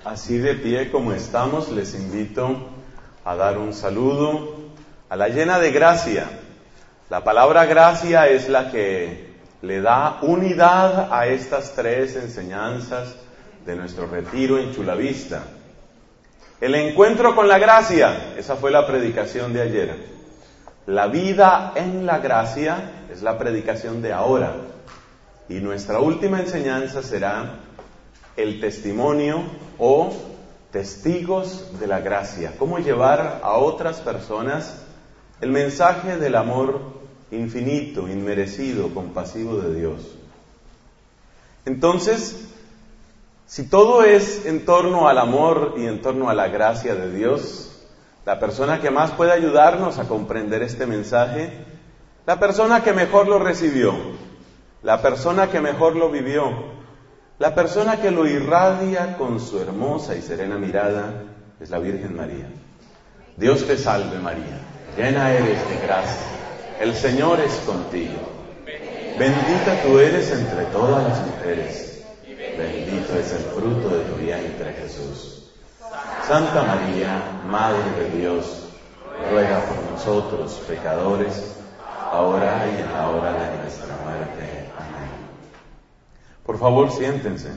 Así de pie como estamos, les invito a dar un saludo a la llena de gracia. La palabra gracia es la que le da unidad a estas tres enseñanzas de nuestro retiro en Chulavista. El encuentro con la gracia, esa fue la predicación de ayer. La vida en la gracia es la predicación de ahora. Y nuestra última enseñanza será el testimonio o testigos de la gracia. Cómo llevar a otras personas el mensaje del amor infinito, inmerecido, compasivo de Dios. Entonces, si todo es en torno al amor y en torno a la gracia de Dios, la persona que más puede ayudarnos a comprender este mensaje, la persona que mejor lo recibió, la persona que mejor lo vivió, la persona que lo irradia con su hermosa y serena mirada, es la Virgen María. Dios te salve María, llena eres de gracia, el Señor es contigo. Bendita tú eres entre todas las mujeres, bendito es el fruto de tu vientre Jesús. Santa María, Madre de Dios, ruega por nosotros pecadores, ahora y en la hora de nuestra muerte. Amén. Por favor, siéntense.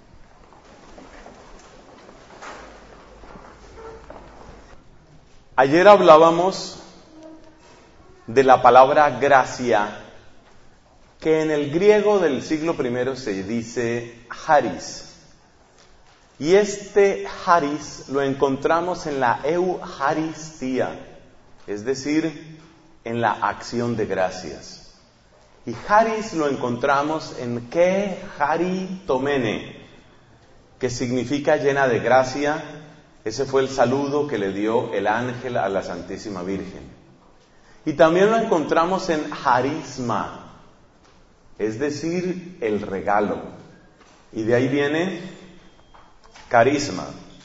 Ayer hablábamos de la palabra gracia, que en el griego del siglo I se dice charis. Y este charis lo encontramos en la eucaristía, es decir, en la acción de gracias. Y charis lo encontramos en ke charitomene, que significa llena de gracia. Ese fue el saludo que le dio el ángel a la Santísima Virgen. Y también lo encontramos en charisma, es decir, el regalo. Y de ahí viene carisma.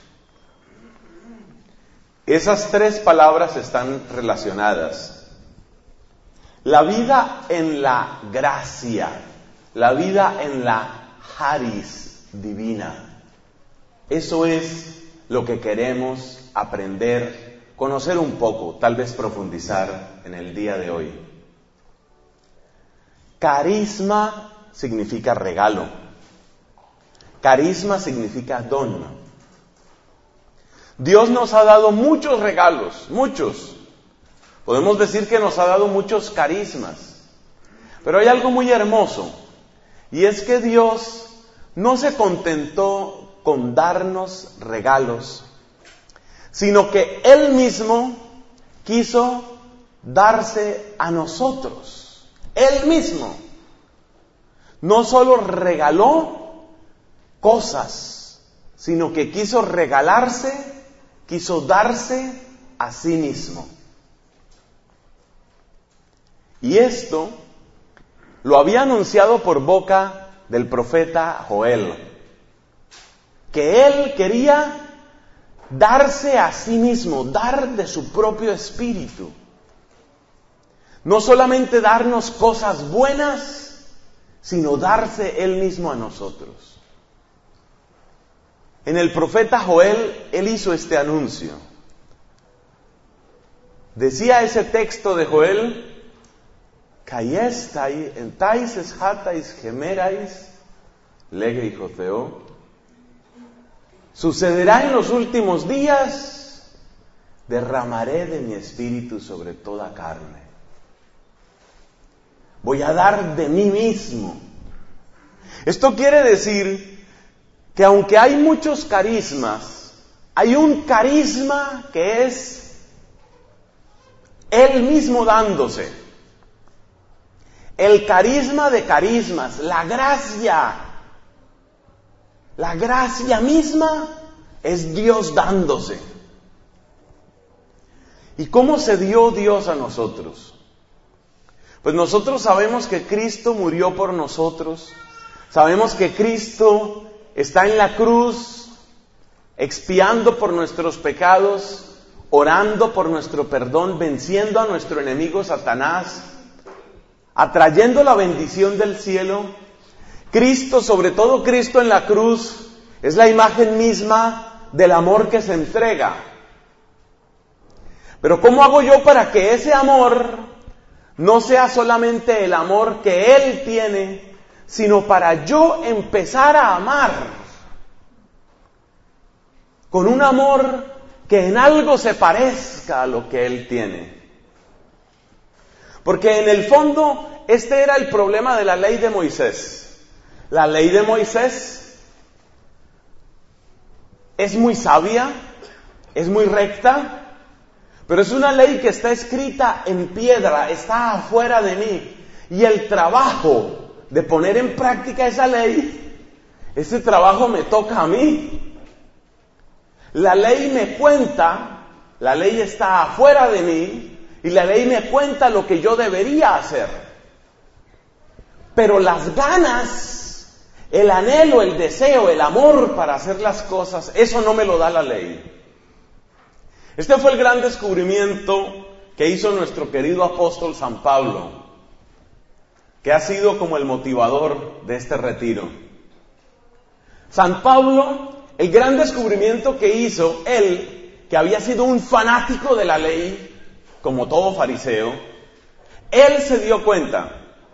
Esas tres palabras están relacionadas. La vida en la gracia, la vida en la charis divina. Eso es lo que queremos aprender, conocer un poco, tal vez profundizar en el día de hoy. Carisma significa regalo. Carisma significa don. Dios nos ha dado muchos regalos, muchos. Podemos decir que nos ha dado muchos carismas. Pero hay algo muy hermoso, y es que Dios no se contentó con darnos regalos, sino que Él mismo quiso darse a nosotros. Él mismo no solo regaló cosas, sino que quiso regalarse, quiso darse a sí mismo. Y esto lo había anunciado por boca del profeta Joel, que él quería darse a sí mismo, dar de su propio espíritu. No solamente darnos cosas buenas, sino darse él mismo a nosotros. En el profeta Joel, él hizo este anuncio. Decía ese texto de Joel: Cayestai, entais eshatais gemerais, lege y joteo. Sucederá en los últimos días, derramaré de mi espíritu sobre toda carne. Voy a dar de mí mismo. Esto quiere decir que aunque hay muchos carismas, hay un carisma que es Él mismo dándose. El carisma de carismas, la gracia misma es Dios dándose. ¿Y cómo se dio Dios a nosotros? Pues nosotros sabemos que Cristo murió por nosotros, sabemos que Cristo está en la cruz, expiando por nuestros pecados, orando por nuestro perdón, venciendo a nuestro enemigo Satanás, atrayendo la bendición del cielo. Cristo, sobre todo Cristo en la cruz, es la imagen misma del amor que se entrega. Pero ¿cómo hago yo para que ese amor no sea solamente el amor que Él tiene, sino para yo empezar a amar con un amor que en algo se parezca a lo que Él tiene? Porque en el fondo este era el problema de la ley de Moisés. La ley de Moisés es muy sabia, es muy recta, pero es una ley que está escrita en piedra, está afuera de mí. Y el trabajo de poner en práctica esa ley, ese trabajo me toca a mí. La ley me cuenta, la ley está afuera de mí, y la ley me cuenta lo que yo debería hacer. Pero las ganas, el anhelo, el deseo, el amor para hacer las cosas, eso no me lo da la ley. Este fue el gran descubrimiento que hizo nuestro querido apóstol San Pablo, que ha sido como el motivador de este retiro. San Pablo, el gran descubrimiento que hizo, él, que había sido un fanático de la ley, como todo fariseo, él se dio cuenta,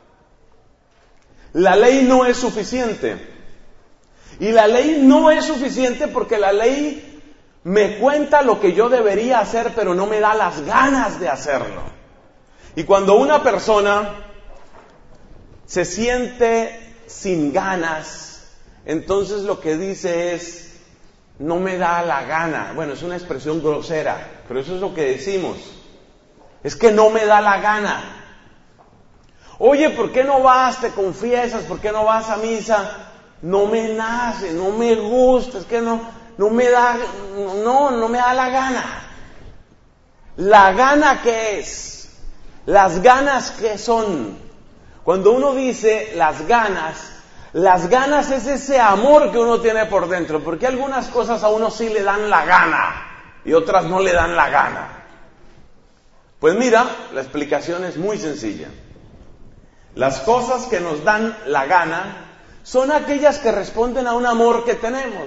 la ley no es suficiente. Y la ley no es suficiente porque la ley me cuenta lo que yo debería hacer, pero no me da las ganas de hacerlo. Y cuando una persona se siente sin ganas, entonces lo que dice es, no me da la gana. Bueno, es una expresión grosera, pero eso es lo que decimos. Es que no me da la gana. Oye, ¿por qué no vas? ¿Te confiesas? ¿Por qué no vas a misa? No me nace, no me gusta, es que no me da la gana. ¿La gana qué es? ¿Las ganas qué son? Cuando uno dice las ganas es ese amor que uno tiene por dentro, porque algunas cosas a uno sí le dan la gana y otras no le dan la gana. Pues mira, la explicación es muy sencilla. Las cosas que nos dan la gana son aquellas que responden a un amor que tenemos.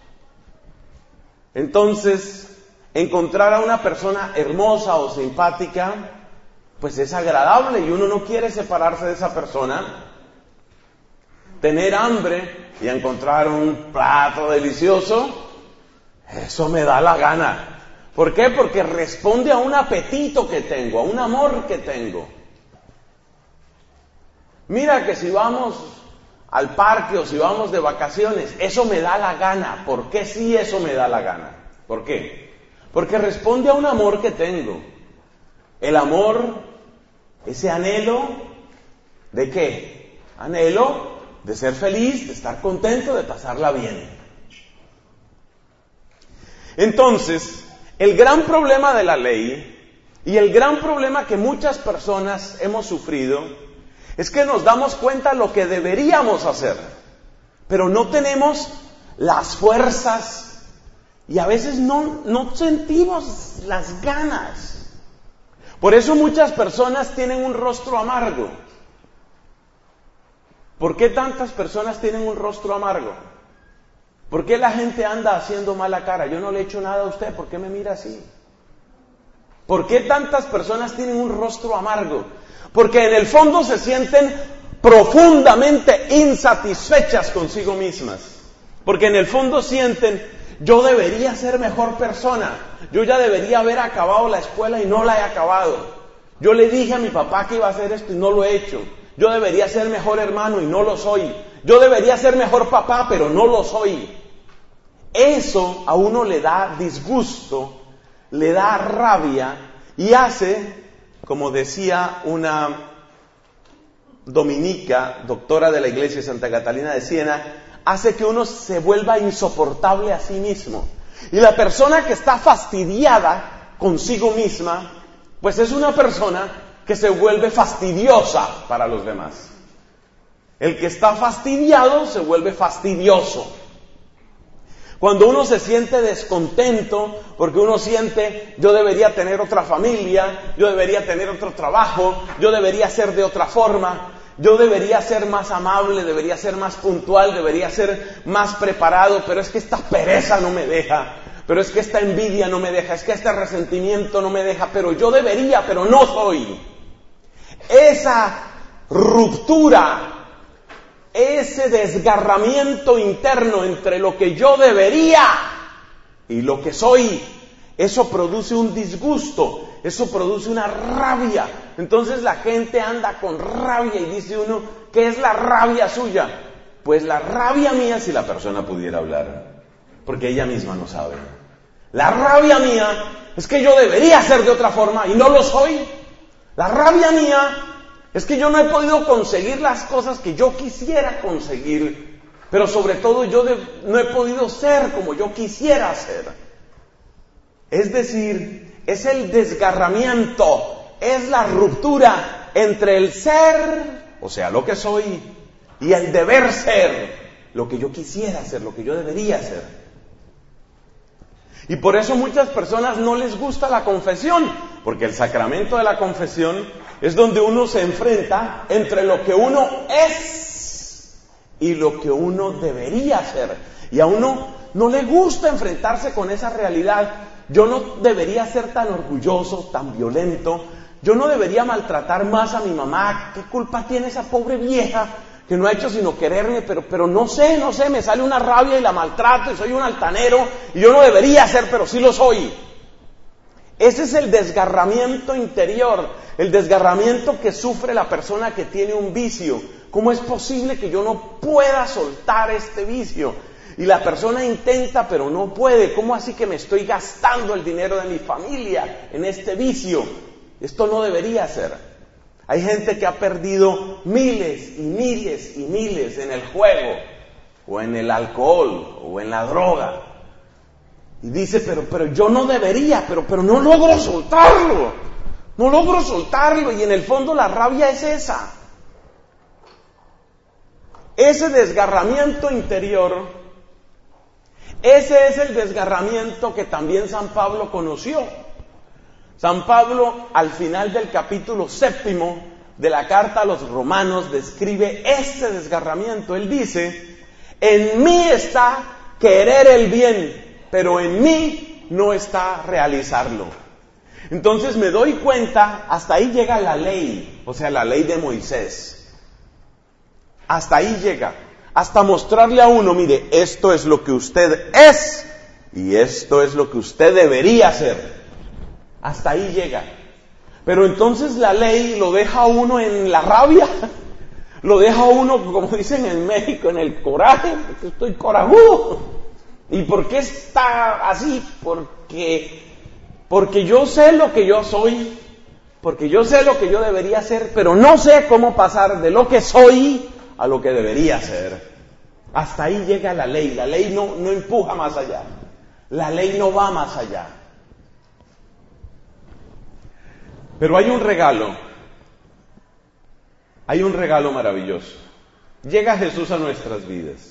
Entonces, encontrar a una persona hermosa o simpática, pues es agradable y uno no quiere separarse de esa persona. Tener hambre y encontrar un plato delicioso, eso me da la gana. ¿Por qué? Porque responde a un apetito que tengo, a un amor que tengo. Mira que si vamos al parque o si vamos de vacaciones, eso me da la gana. ¿Por qué sí eso me da la gana? ¿Por qué? Porque responde a un amor que tengo. El amor, ese anhelo, ¿de qué? Anhelo de ser feliz, de estar contento, de pasarla bien. Entonces, el gran problema de la ley y el gran problema que muchas personas hemos sufrido es que nos damos cuenta de lo que deberíamos hacer, pero no tenemos las fuerzas y a veces no sentimos las ganas. Por eso muchas personas tienen un rostro amargo. ¿Por qué tantas personas tienen un rostro amargo? ¿Por qué la gente anda haciendo mala cara? Yo no le he hecho nada a usted, ¿por qué me mira así? ¿Por qué tantas personas tienen un rostro amargo? Porque en el fondo se sienten profundamente insatisfechas consigo mismas. Porque en el fondo sienten, yo debería ser mejor persona. Yo ya debería haber acabado la escuela y no la he acabado. Yo le dije a mi papá que iba a hacer esto y no lo he hecho. Yo debería ser mejor hermano y no lo soy. Yo debería ser mejor papá, pero no lo soy. Eso a uno le da disgusto, le da rabia y hace, como decía una dominica, doctora de la iglesia de Santa Catalina de Siena, hace que uno se vuelva insoportable a sí mismo. Y la persona que está fastidiada consigo misma, pues es una persona que se vuelve fastidiosa para los demás. El que está fastidiado se vuelve fastidioso. Cuando uno se siente descontento, porque uno siente, yo debería tener otra familia, yo debería tener otro trabajo, yo debería ser de otra forma, yo debería ser más amable, debería ser más puntual, debería ser más preparado, pero es que esta pereza no me deja. pero es que esta envidia no me deja, es que este resentimiento no me deja, pero yo debería, pero no soy. Esa ruptura, ese desgarramiento interno entre lo que yo debería y lo que soy, eso produce un disgusto, eso produce una rabia. Entonces la gente anda con rabia y dice uno, ¿qué es la rabia suya? Pues la rabia mía, si la persona pudiera hablar, porque ella misma no sabe. La rabia mía es que yo debería ser de otra forma y no lo soy. La rabia mía es que yo no he podido conseguir las cosas que yo quisiera conseguir, pero sobre todo yo no he podido ser como yo quisiera ser. Es decir, es el desgarramiento, es la ruptura entre el ser, o sea, lo que soy, y el deber ser, lo que yo quisiera ser, lo que yo debería ser. Y por eso muchas personas no les gusta la confesión, porque el sacramento de la confesión es donde uno se enfrenta entre lo que uno es y lo que uno debería ser. Y a uno no le gusta enfrentarse con esa realidad. Yo no debería ser tan orgulloso, tan violento. Yo no debería maltratar más a mi mamá. ¿Qué culpa tiene esa pobre vieja que no ha hecho sino quererme? Pero no sé, me sale una rabia y la maltrato y soy un altanero y yo no debería ser, pero sí lo soy. Ese es el desgarramiento interior, el desgarramiento que sufre la persona que tiene un vicio. ¿Cómo es posible que yo no pueda soltar este vicio? Y la persona intenta, pero no puede. ¿Cómo así que me estoy gastando el dinero de mi familia en este vicio? Esto no debería ser. Hay gente que ha perdido miles y miles y miles en el juego, o en el alcohol, o en la droga. Y dice, pero yo no debería, pero no logro soltarlo. No logro soltarlo. Y en el fondo la rabia es esa. Ese desgarramiento interior, ese es el desgarramiento que también San Pablo conoció. San Pablo, al final del capítulo 7 de la carta a los Romanos, describe este desgarramiento. Él dice, en mí está querer el bien, pero en mí no está realizarlo. Entonces me doy cuenta, hasta ahí llega la ley, o sea, la ley de Moisés. Hasta ahí llega, hasta mostrarle a uno, mire, esto es lo que usted es y esto es lo que usted debería hacer. Hasta ahí llega. Pero entonces la ley lo deja a uno en la rabia, lo deja a uno, como dicen en México, en el coraje, porque estoy corajudo. ¿Y por qué está así? Porque yo sé lo que yo soy, porque yo sé lo que yo debería ser, pero no sé cómo pasar de lo que soy a lo que debería ser. Hasta ahí llega la ley no empuja más allá, la ley no va más allá. Pero hay un regalo maravilloso. Llega Jesús a nuestras vidas.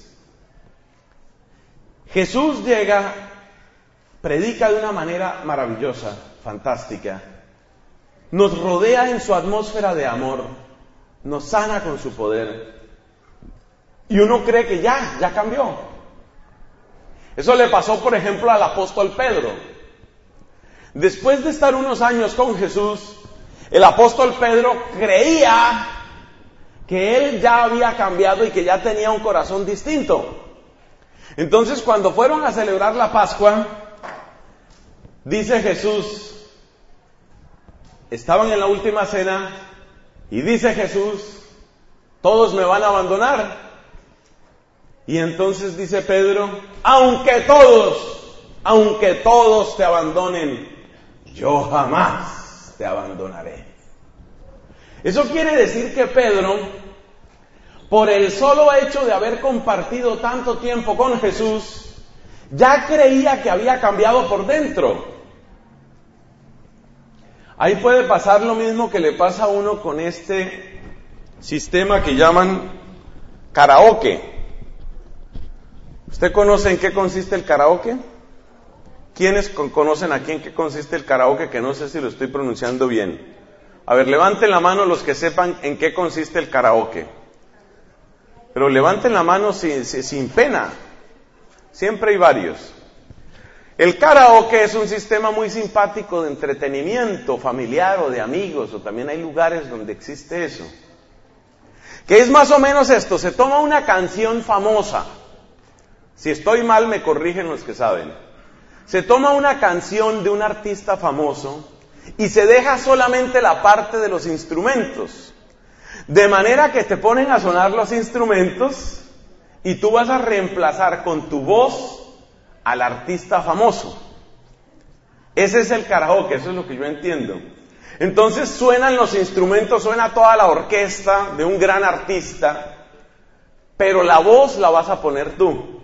Jesús llega, predica de una manera maravillosa, fantástica, nos rodea en su atmósfera de amor, nos sana con su poder, y uno cree que ya cambió. Eso le pasó, por ejemplo, al apóstol Pedro. Después de estar unos años con Jesús, el apóstol Pedro creía que él ya había cambiado y que ya tenía un corazón distinto. Entonces, cuando fueron a celebrar la Pascua, dice Jesús, estaban en la última cena, y dice Jesús, todos me van a abandonar. Y entonces dice Pedro, aunque todos te abandonen, yo jamás te abandonaré. Eso quiere decir que Pedro, por el solo hecho de haber compartido tanto tiempo con Jesús, ya creía que había cambiado por dentro. Ahí puede pasar lo mismo que le pasa a uno con este sistema que llaman karaoke. ¿Usted conoce en qué consiste el karaoke? ¿Quiénes conocen aquí en qué consiste el karaoke? Que no sé si lo estoy pronunciando bien. A ver, levanten la mano los que sepan en qué consiste el karaoke. Pero levanten la mano sin pena. Siempre hay varios. El karaoke es un sistema muy simpático de entretenimiento familiar o de amigos, o también hay lugares donde existe eso. Que es más o menos esto, se toma una canción famosa. Si estoy mal me corrigen los que saben. Se toma una canción de un artista famoso y se deja solamente la parte de los instrumentos. De manera que te ponen a sonar los instrumentos y tú vas a reemplazar con tu voz al artista famoso. Ese es el karaoke, eso es lo que yo entiendo. Entonces suenan los instrumentos, suena toda la orquesta de un gran artista, pero la voz la vas a poner tú.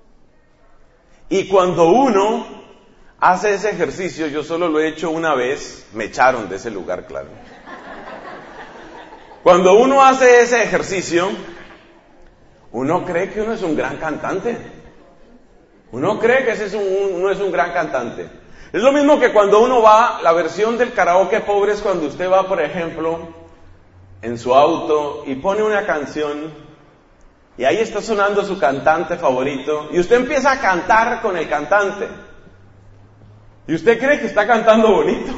Y cuando uno hace ese ejercicio, yo solo lo he hecho una vez, me echaron de ese lugar, claro. Cuando uno hace ese ejercicio, uno cree que uno es un gran cantante. Uno cree que uno es un gran cantante. Es lo mismo que cuando uno va, la versión del karaoke pobre es cuando usted va, por ejemplo, en su auto y pone una canción y ahí está sonando su cantante favorito y usted empieza a cantar con el cantante. Y usted cree que está cantando bonito.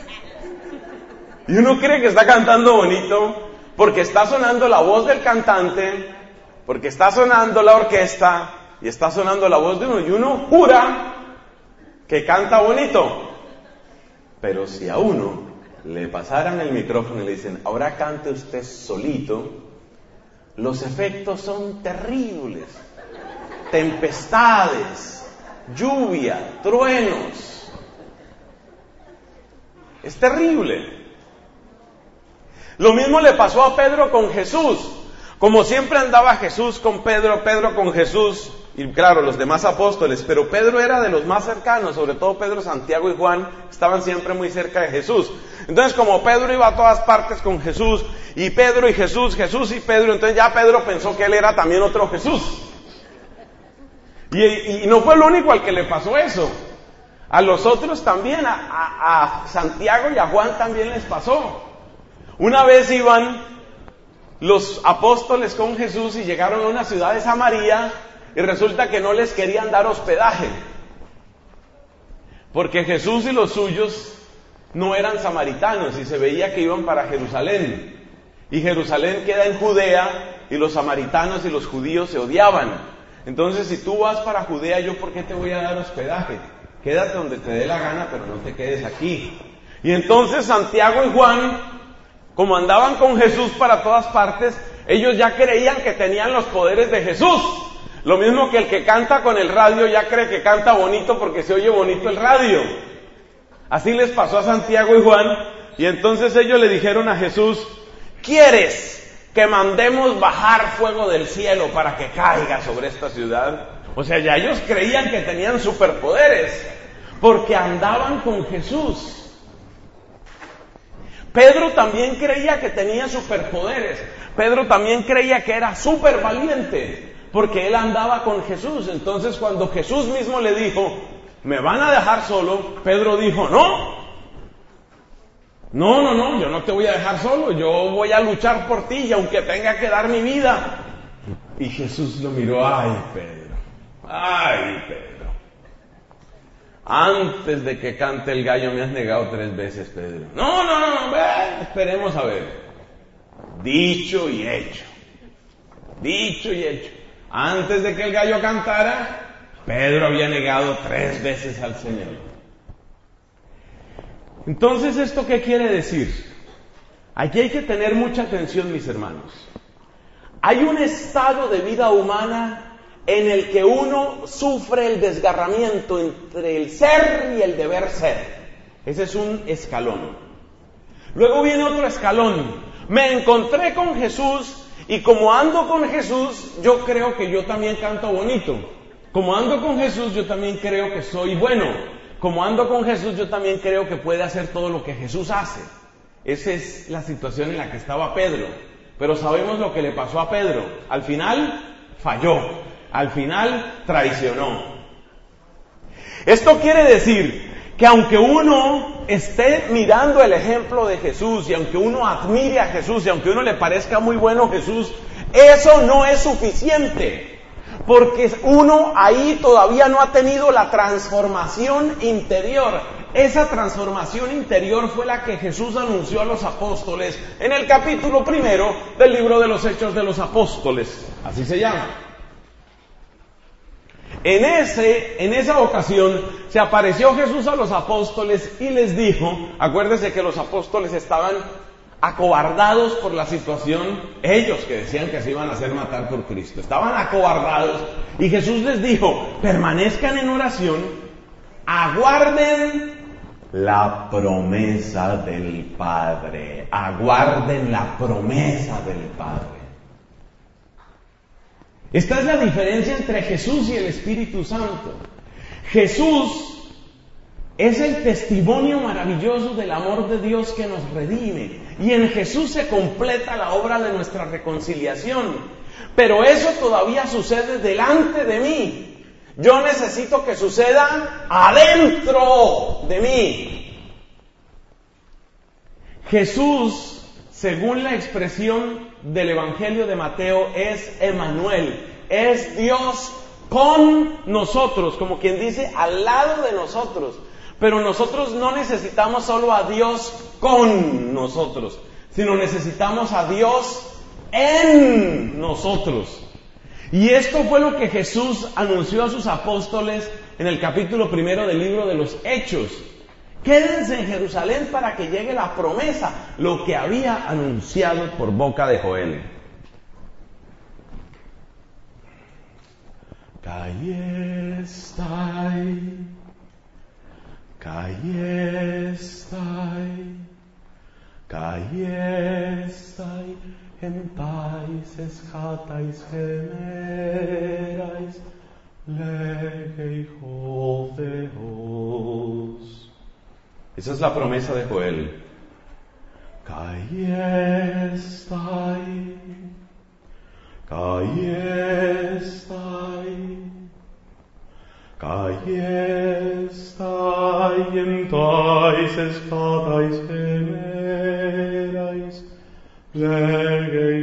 Y uno cree que está cantando bonito porque está sonando la voz del cantante, porque está sonando la orquesta y está sonando la voz de uno. Y uno jura que canta bonito. Pero si a uno le pasaran el micrófono y le dicen, ahora cante usted solito, los efectos son terribles. Tempestades, lluvia, truenos. Es terrible. Lo mismo le pasó a Pedro con Jesús. Como siempre andaba Jesús con Pedro, Pedro con Jesús, y claro, los demás apóstoles, pero Pedro era de los más cercanos, sobre todo Pedro, Santiago y Juan, estaban siempre muy cerca de Jesús. Entonces, como Pedro iba a todas partes con Jesús, y Pedro y Jesús, Jesús y Pedro, entonces ya Pedro pensó que él era también otro Jesús. Y no fue el único al que le pasó eso. A los otros también, a Santiago y a Juan también les pasó. Una vez iban los apóstoles con Jesús y llegaron a una ciudad de Samaria y resulta que no les querían dar hospedaje porque Jesús y los suyos no eran samaritanos y se veía que iban para Jerusalén y Jerusalén queda en Judea y los samaritanos y los judíos se odiaban. Entonces, si tú vas para Judea, ¿yo por qué te voy a dar hospedaje? Quédate donde te dé la gana, pero no te quedes aquí. Y entonces Santiago y Juan, como andaban con Jesús para todas partes, ellos ya creían que tenían los poderes de Jesús. Lo mismo que el que canta con el radio ya cree que canta bonito porque se oye bonito el radio. Así les pasó a Santiago y Juan, y entonces ellos le dijeron a Jesús, ¿quieres que mandemos bajar fuego del cielo para que caiga sobre esta ciudad? O sea, ya ellos creían que tenían superpoderes, porque andaban con Jesús. Pedro también creía que tenía superpoderes. Pedro también creía que era súper valiente, porque él andaba con Jesús. Entonces, cuando Jesús mismo le dijo, ¿me van a dejar solo? Pedro dijo, no, yo no te voy a dejar solo, yo voy a luchar por ti, y aunque tenga que dar mi vida. Y Jesús lo miró, ay Pedro, antes de que cante el gallo me has negado 3 veces, Pedro. No, esperemos a ver. Dicho y hecho. Antes de que el gallo cantara, Pedro había negado 3 veces al Señor. Entonces, ¿esto qué quiere decir? Aquí hay que tener mucha atención, mis hermanos. Hay un estado de vida humana en el que uno sufre el desgarramiento entre el ser y el deber ser. Ese es un escalón. Luego viene otro escalón. Me encontré con Jesús y como ando con Jesús, yo creo que yo también canto bonito. Como ando con Jesús, yo también creo que soy bueno. Como ando con Jesús, yo también creo que puede hacer todo lo que Jesús hace. Esa es la situación en la que estaba Pedro. Pero sabemos lo que le pasó a Pedro. Al final, falló. Al final, traicionó. Esto quiere decir que aunque uno esté mirando el ejemplo de Jesús y aunque uno admire a Jesús y aunque uno le parezca muy bueno Jesús, eso no es suficiente. Porque uno ahí todavía no ha tenido la transformación interior. Esa transformación interior fue la que Jesús anunció a los apóstoles en el capítulo 1 del libro de los Hechos de los Apóstoles. Así se llama. En esa ocasión se apareció Jesús a los apóstoles y les dijo, acuérdense que los apóstoles estaban acobardados por la situación, ellos que decían que se iban a hacer matar por Cristo, estaban acobardados, y Jesús les dijo, permanezcan en oración, aguarden la promesa del Padre, aguarden la promesa del Padre. Esta es la diferencia entre Jesús y el Espíritu Santo. Jesús es el testimonio maravilloso del amor de Dios que nos redime. Y en Jesús se completa la obra de nuestra reconciliación. Pero eso todavía sucede delante de mí. Yo necesito que suceda adentro de mí. Jesús, según la expresión del Evangelio de Mateo, es Emmanuel. Es Dios con nosotros, como quien dice, al lado de nosotros. Pero nosotros no necesitamos solo a Dios con nosotros, sino necesitamos a Dios en nosotros. Y esto fue lo que Jesús anunció a sus apóstoles en el capítulo 1 del libro de los Hechos. Quédense en Jerusalén para que llegue la promesa, lo que había anunciado por boca de Joel. Caiestai, entais eschatais gemerais, legei Deus. Esa es la promesa de Joel. Caiestai, entais eschatais gemerais, legei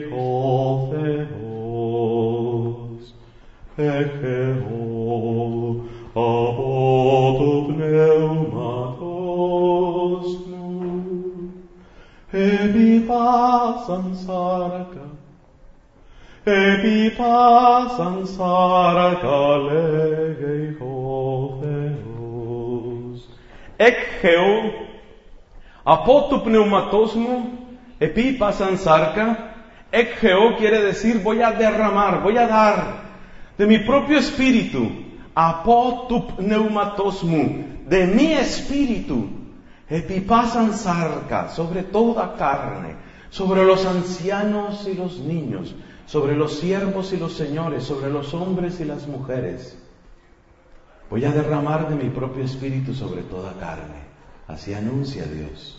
Deus, echeo abodo pneumatos nu, epipasan sarca, legei Deus. Echeo apoto pneumatosmo, epipasan sarca. Echeo quiere decir voy a derramar, voy a dar de mi propio espíritu, apotup pneumatosmu, de mi espíritu, epipasan sarca, sobre toda carne, sobre los ancianos y los niños, sobre los siervos y los señores, sobre los hombres y las mujeres. Voy a derramar de mi propio espíritu sobre toda carne. Así anuncia Dios.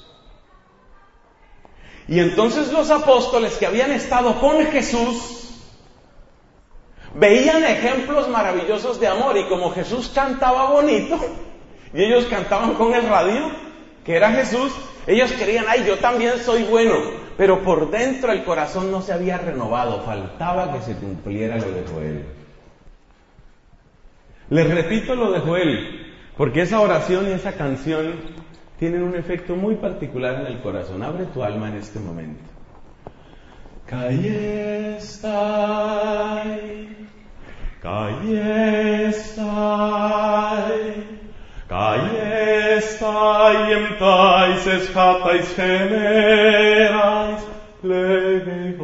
Y entonces los apóstoles que habían estado con Jesús veían ejemplos maravillosos de amor, y como Jesús cantaba bonito y ellos cantaban con el radio, que era Jesús, ellos creían, ay, yo también soy bueno, pero por dentro el corazón no se había renovado, faltaba que se cumpliera lo de Joel. Les repito lo de Joel, porque esa oración y esa canción tienen un efecto muy particular en el corazón. Abre tu alma en este momento. Caiestai, entais eschatais gemerais, legei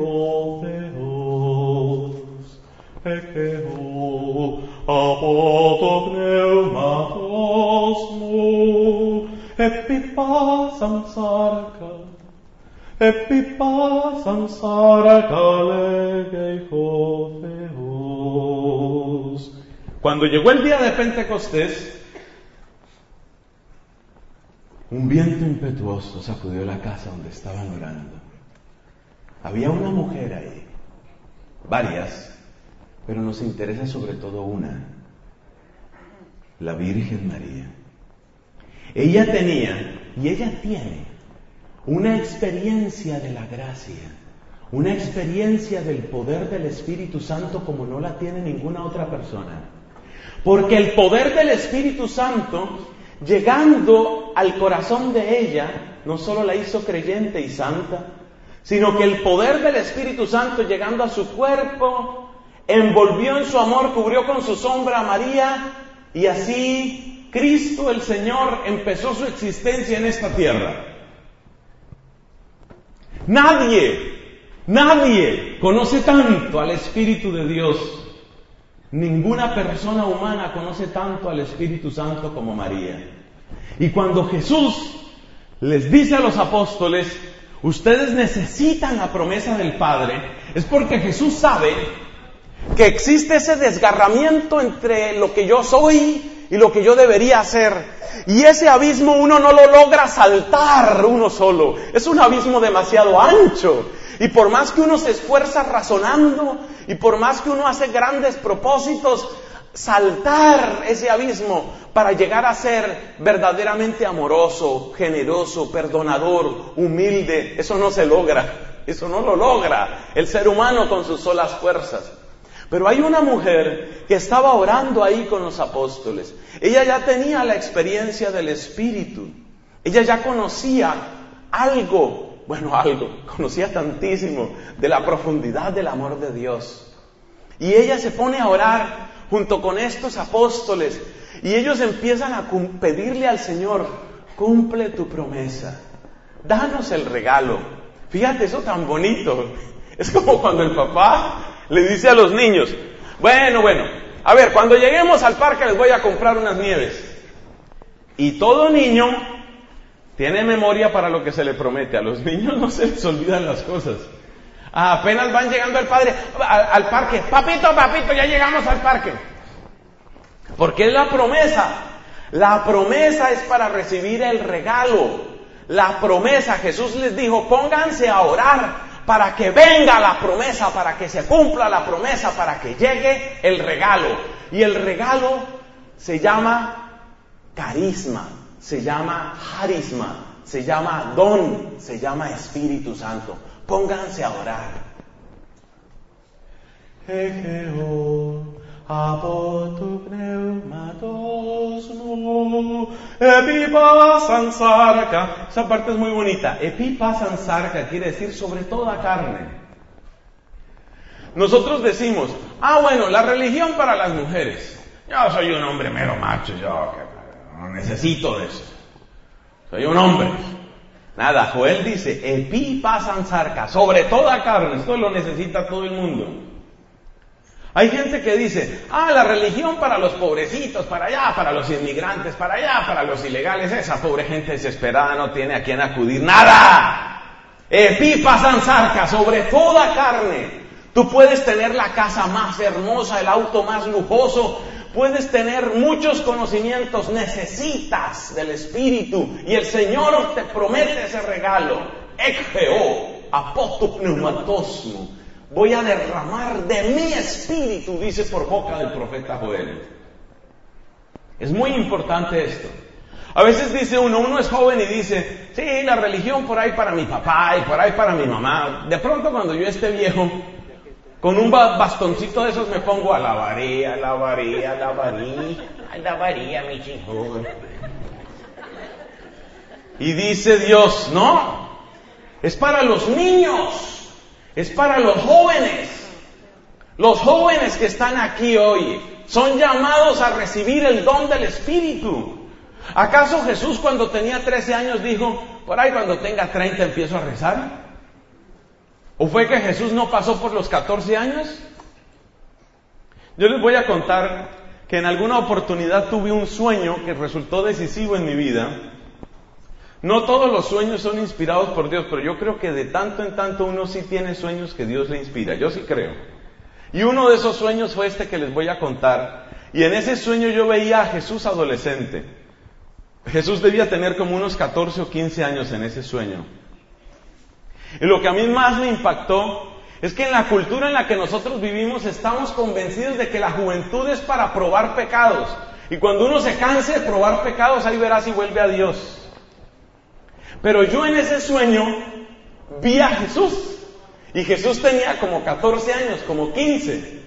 Deus, echeo abodo pneumatos mu, epipasan sarca, legei Deus. Cuando llegó el día de Pentecostés, un viento impetuoso sacudió la casa donde estaban orando. Había una mujer ahí, varias, pero nos interesa sobre todo una, la Virgen María. Ella tenía, y ella tiene, una experiencia de la gracia, una experiencia del poder del Espíritu Santo como no la tiene ninguna otra persona. Porque el poder del Espíritu Santo, llegando al corazón de ella, no solo la hizo creyente y santa, sino que el poder del Espíritu Santo, llegando a su cuerpo, envolvió en su amor, cubrió con su sombra a María, y así Cristo el Señor empezó su existencia en esta tierra. Nadie conoce tanto al Espíritu de Dios. Ninguna persona humana conoce tanto al Espíritu Santo como María. Y cuando Jesús les dice a los apóstoles, ustedes necesitan la promesa del Padre, es porque Jesús sabe que existe ese desgarramiento entre lo que yo soy y lo que yo debería hacer. Y ese abismo uno no lo logra saltar uno solo. Es un abismo demasiado ancho. Y por más que uno se esfuerza razonando, y por más que uno hace grandes propósitos, saltar ese abismo para llegar a ser verdaderamente amoroso, generoso, perdonador, humilde, eso no se logra. Eso no lo logra el ser humano con sus solas fuerzas. Pero hay una mujer que estaba orando ahí con los apóstoles. Ella ya tenía la experiencia del Espíritu. Ella ya conocía conocía tantísimo de la profundidad del amor de Dios. Y ella se pone a orar junto con estos apóstoles. Y ellos empiezan a pedirle al Señor, cumple tu promesa. Danos el regalo. Fíjate eso tan bonito. Es como cuando el papá le dice a los niños, bueno, a ver, cuando lleguemos al parque les voy a comprar unas nieves. Y todo niño tiene memoria para lo que se le promete. A los niños no se les olvidan las cosas. Apenas van llegando al parque, papito, ya llegamos al parque. Porque es la promesa. La promesa es para recibir el regalo. La promesa, Jesús les dijo, pónganse a orar para que venga la promesa, para que se cumpla la promesa, para que llegue el regalo. Y el regalo se llama carisma, se llama harisma, se llama don, se llama Espíritu Santo. Pónganse a orar. Esa parte es muy bonita. Epipasansarca quiere decir sobre toda carne. Nosotros decimos, la religión para las mujeres. Yo soy un hombre mero macho, yo no necesito de eso. Soy un hombre. Nada, Joel dice, epipasansarca, sobre toda carne. Esto lo necesita todo el mundo. Hay gente que dice, la religión para los pobrecitos, para allá, para los inmigrantes, para allá, para los ilegales. Esa pobre gente desesperada no tiene a quién acudir. ¡Nada! Epipasansarca, sobre toda carne. Tú puedes tener la casa más hermosa, el auto más lujoso, puedes tener muchos conocimientos, necesitas del Espíritu. Y el Señor te promete ese regalo. Ekgeo, apotopneumatosmo. Voy a derramar de mi espíritu, dice por boca del profeta Joel. Es muy importante esto. A veces dice uno es joven y dice, sí, la religión por ahí para mi papá y por ahí para mi mamá. De pronto cuando yo esté viejo, con un bastoncito de esos me pongo a la varilla, mi chico. Y dice Dios, no, es para los niños. Es para los jóvenes. Los jóvenes que están aquí hoy son llamados a recibir el don del Espíritu. ¿Acaso Jesús cuando tenía 13 años dijo, por ahí cuando tenga 30 empiezo a rezar? ¿O fue que Jesús no pasó por los 14 años? Yo les voy a contar que en alguna oportunidad tuve un sueño que resultó decisivo en mi vida. No todos los sueños son inspirados por Dios, pero yo creo que de tanto en tanto uno sí tiene sueños que Dios le inspira. Yo sí creo. Y uno de esos sueños fue este que les voy a contar. Y en ese sueño yo veía a Jesús adolescente. Jesús debía tener como unos 14 o 15 años en ese sueño. Y lo que a mí más me impactó es que en la cultura en la que nosotros vivimos estamos convencidos de que la juventud es para probar pecados. Y cuando uno se canse de probar pecados, ahí verá si vuelve a Dios. Pero yo en ese sueño vi a Jesús Y Jesús tenía como 14 años, como 15.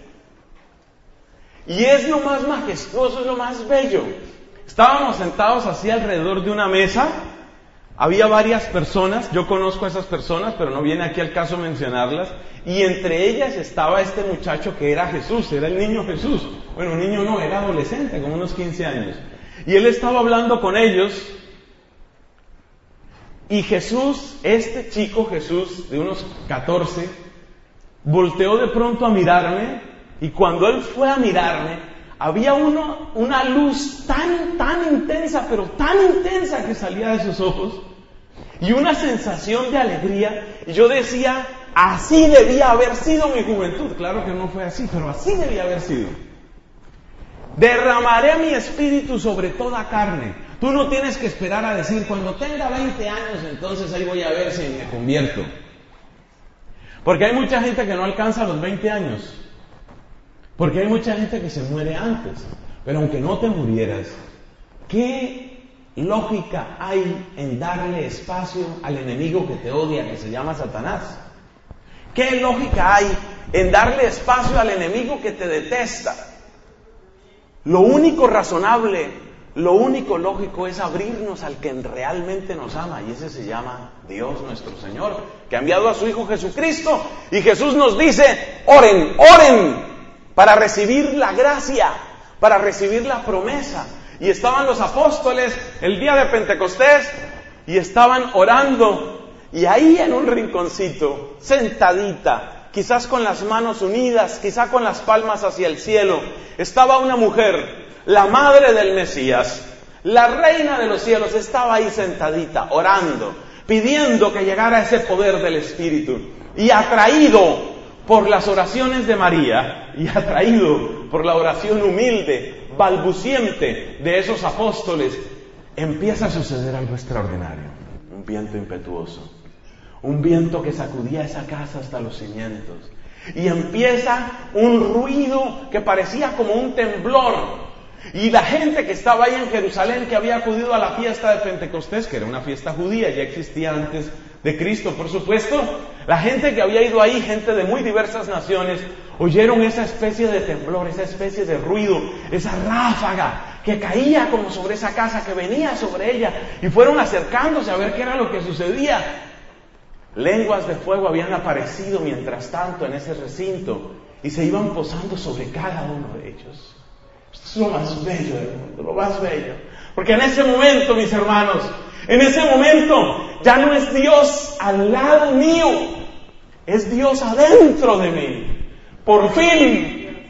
Y es lo más majestuoso, es lo más bello. Estábamos sentados así alrededor de una mesa. Había varias personas, yo conozco a esas personas, pero no viene aquí al caso mencionarlas. Y entre ellas estaba este muchacho que era Jesús, era el niño Jesús. Bueno, niño no, era adolescente, como unos 15 años. Y él estaba hablando con ellos. Y Jesús, este chico Jesús, de unos 14, volteó de pronto a mirarme. Y cuando él fue a mirarme, había una luz tan intensa, pero tan intensa que salía de sus ojos, y una sensación de alegría, y yo decía, así debía haber sido mi juventud. Claro que no fue así, pero así debía haber sido. Derramaré mi espíritu sobre toda carne. Tú no tienes que esperar a decir, cuando tenga 20 años, entonces ahí voy a ver si me convierto. Porque hay mucha gente que no alcanza los 20 años. Porque hay mucha gente que se muere antes. Pero aunque no te murieras, ¿qué lógica hay en darle espacio al enemigo que te odia, que se llama Satanás? ¿Qué lógica hay en darle espacio al enemigo que te detesta? Lo único razonable, lo único lógico es abrirnos al que realmente nos ama, y ese se llama Dios nuestro Señor, que ha enviado a su Hijo Jesucristo. Y Jesús nos dice, oren, oren, para recibir la gracia, para recibir la promesa. Y estaban los apóstoles el día de Pentecostés y estaban orando, y ahí en un rinconcito, sentadita, quizás con las manos unidas, quizás con las palmas hacia el cielo, estaba una mujer, la madre del Mesías, la reina de los cielos, estaba ahí sentadita, orando, pidiendo que llegara ese poder del Espíritu. Y atraído por las oraciones de María, y atraído por la oración humilde, balbuciente de esos apóstoles, empieza a suceder algo extraordinario. Un viento impetuoso, un viento que sacudía esa casa hasta los cimientos, y empieza un ruido que parecía como un temblor. Y la gente que estaba ahí en Jerusalén, que había acudido a la fiesta de Pentecostés, que era una fiesta judía, ya existía antes de Cristo, por supuesto, la gente que había ido ahí, gente de muy diversas naciones, oyeron esa especie de temblor, esa especie de ruido, esa ráfaga que caía como sobre esa casa, que venía sobre ella, y fueron acercándose a ver qué era lo que sucedía. Lenguas de fuego habían aparecido mientras tanto en ese recinto, y se iban posando sobre cada uno de ellos. Esto es lo más bello del mundo, lo más bello. Porque en ese momento, mis hermanos, en ese momento ya no es Dios al lado mío, es Dios adentro de mí. Por fin,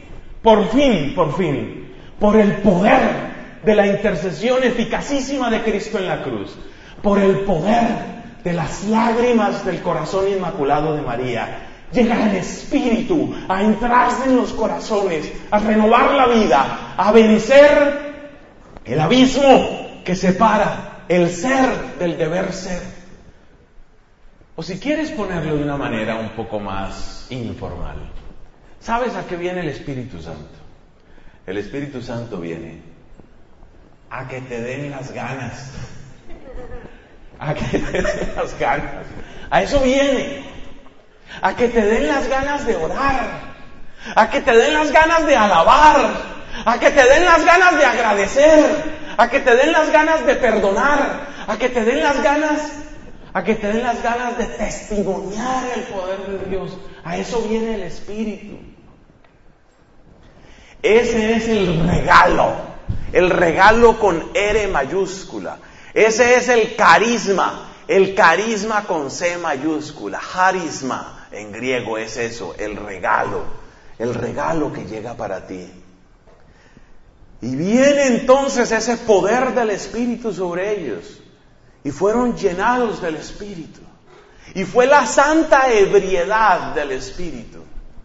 por el poder de la intercesión eficacísima de Cristo en la cruz, por el poder de las lágrimas del corazón inmaculado de María, llega el Espíritu a entrarse en los corazones, a renovar la vida, a vencer el abismo que separa el ser del deber ser. O si quieres ponerlo de una manera un poco más informal, ¿sabes a qué viene el Espíritu Santo? El Espíritu Santo viene a que te den las ganas. A que te den las ganas. A eso viene. A que te den las ganas de orar. A que te den las ganas de alabar. A que te den las ganas de agradecer. A que te den las ganas de perdonar. A que te den las ganas de testimoniar el poder de Dios. A eso viene el Espíritu. Ese es el regalo con R mayúscula. Ese es el carisma con C mayúscula, charisma en griego es eso, el regalo que llega para ti. Y viene entonces ese poder del Espíritu sobre ellos, y fueron llenados del Espíritu, y fue la santa ebriedad del Espíritu.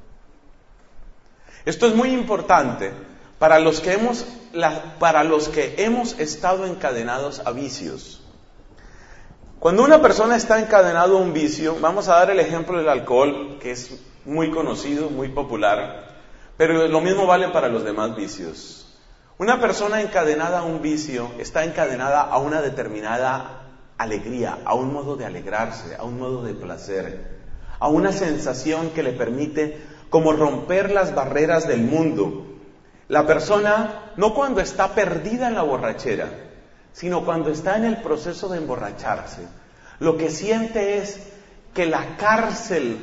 Esto es muy importante para los que hemos estado encadenados a vicios. Cuando una persona está encadenado a un vicio, vamos a dar el ejemplo del alcohol, que es muy conocido, muy popular, pero lo mismo vale para los demás vicios. Una persona encadenada a un vicio está encadenada a una determinada alegría, a un modo de alegrarse, a un modo de placer, a una sensación que le permite como romper las barreras del mundo. La persona, no cuando está perdida en la borrachera, sino cuando está en el proceso de emborracharse, lo que siente es que la cárcel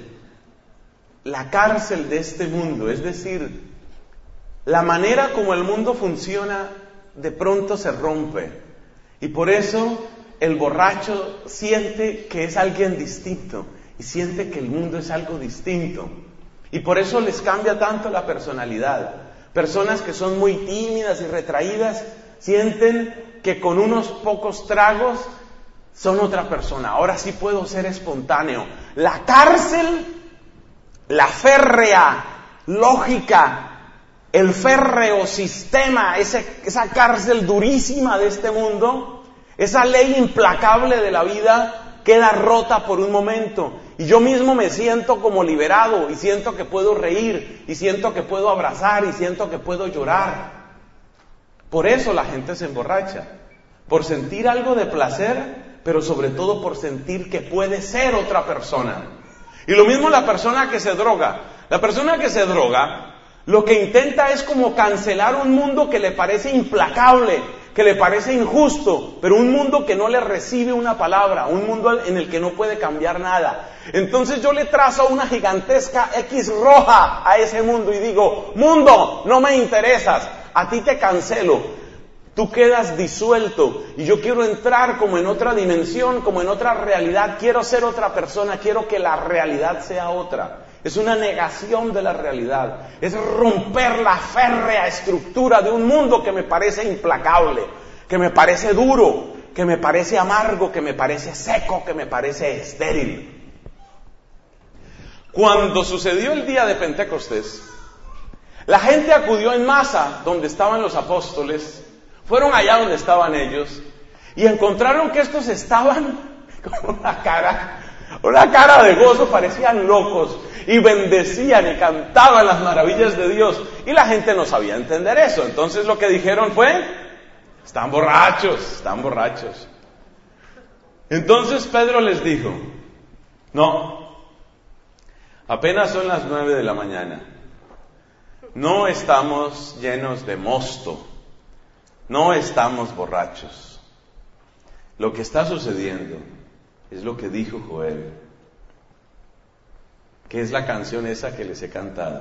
de este mundo, es decir, la manera como el mundo funciona, de pronto se rompe. Y por eso el borracho siente que es alguien distinto y siente que el mundo es algo distinto. Y por eso les cambia tanto la personalidad. Personas que son muy tímidas y retraídas sienten que con unos pocos tragos son otra persona. Ahora sí puedo ser espontáneo. La cárcel, la férrea lógica, el férreo sistema, esa cárcel durísima de este mundo, esa ley implacable de la vida, queda rota por un momento. Y yo mismo me siento como liberado, y siento que puedo reír, y siento que puedo abrazar, y siento que puedo llorar. Por eso la gente se emborracha, por sentir algo de placer, pero sobre todo por sentir que puede ser otra persona. Y lo mismo la persona que se droga. La persona que se droga, lo que intenta es como cancelar un mundo que le parece implacable, que le parece injusto, pero un mundo que no le recibe una palabra, un mundo en el que no puede cambiar nada. Entonces yo le trazo una gigantesca X roja a ese mundo y digo: mundo, no me interesas, a ti te cancelo, tú quedas disuelto y yo quiero entrar como en otra dimensión, como en otra realidad, quiero ser otra persona, quiero que la realidad sea otra. Es una negación de la realidad, es romper la férrea estructura de un mundo que me parece implacable, que me parece duro, que me parece amargo, que me parece seco, que me parece estéril. Cuando sucedió el día de Pentecostés, la gente acudió en masa donde estaban los apóstoles, fueron allá donde estaban ellos y encontraron que estos estaban con una cara de gozo, parecían locos y bendecían y cantaban las maravillas de Dios, y la gente no sabía entender eso. Entonces lo que dijeron fue: están borrachos. Entonces Pedro les dijo: no, apenas son las 9 de la mañana, no estamos llenos de mosto, no estamos borrachos. Lo que está sucediendo es lo que dijo Joel, que es la canción esa que les he cantado.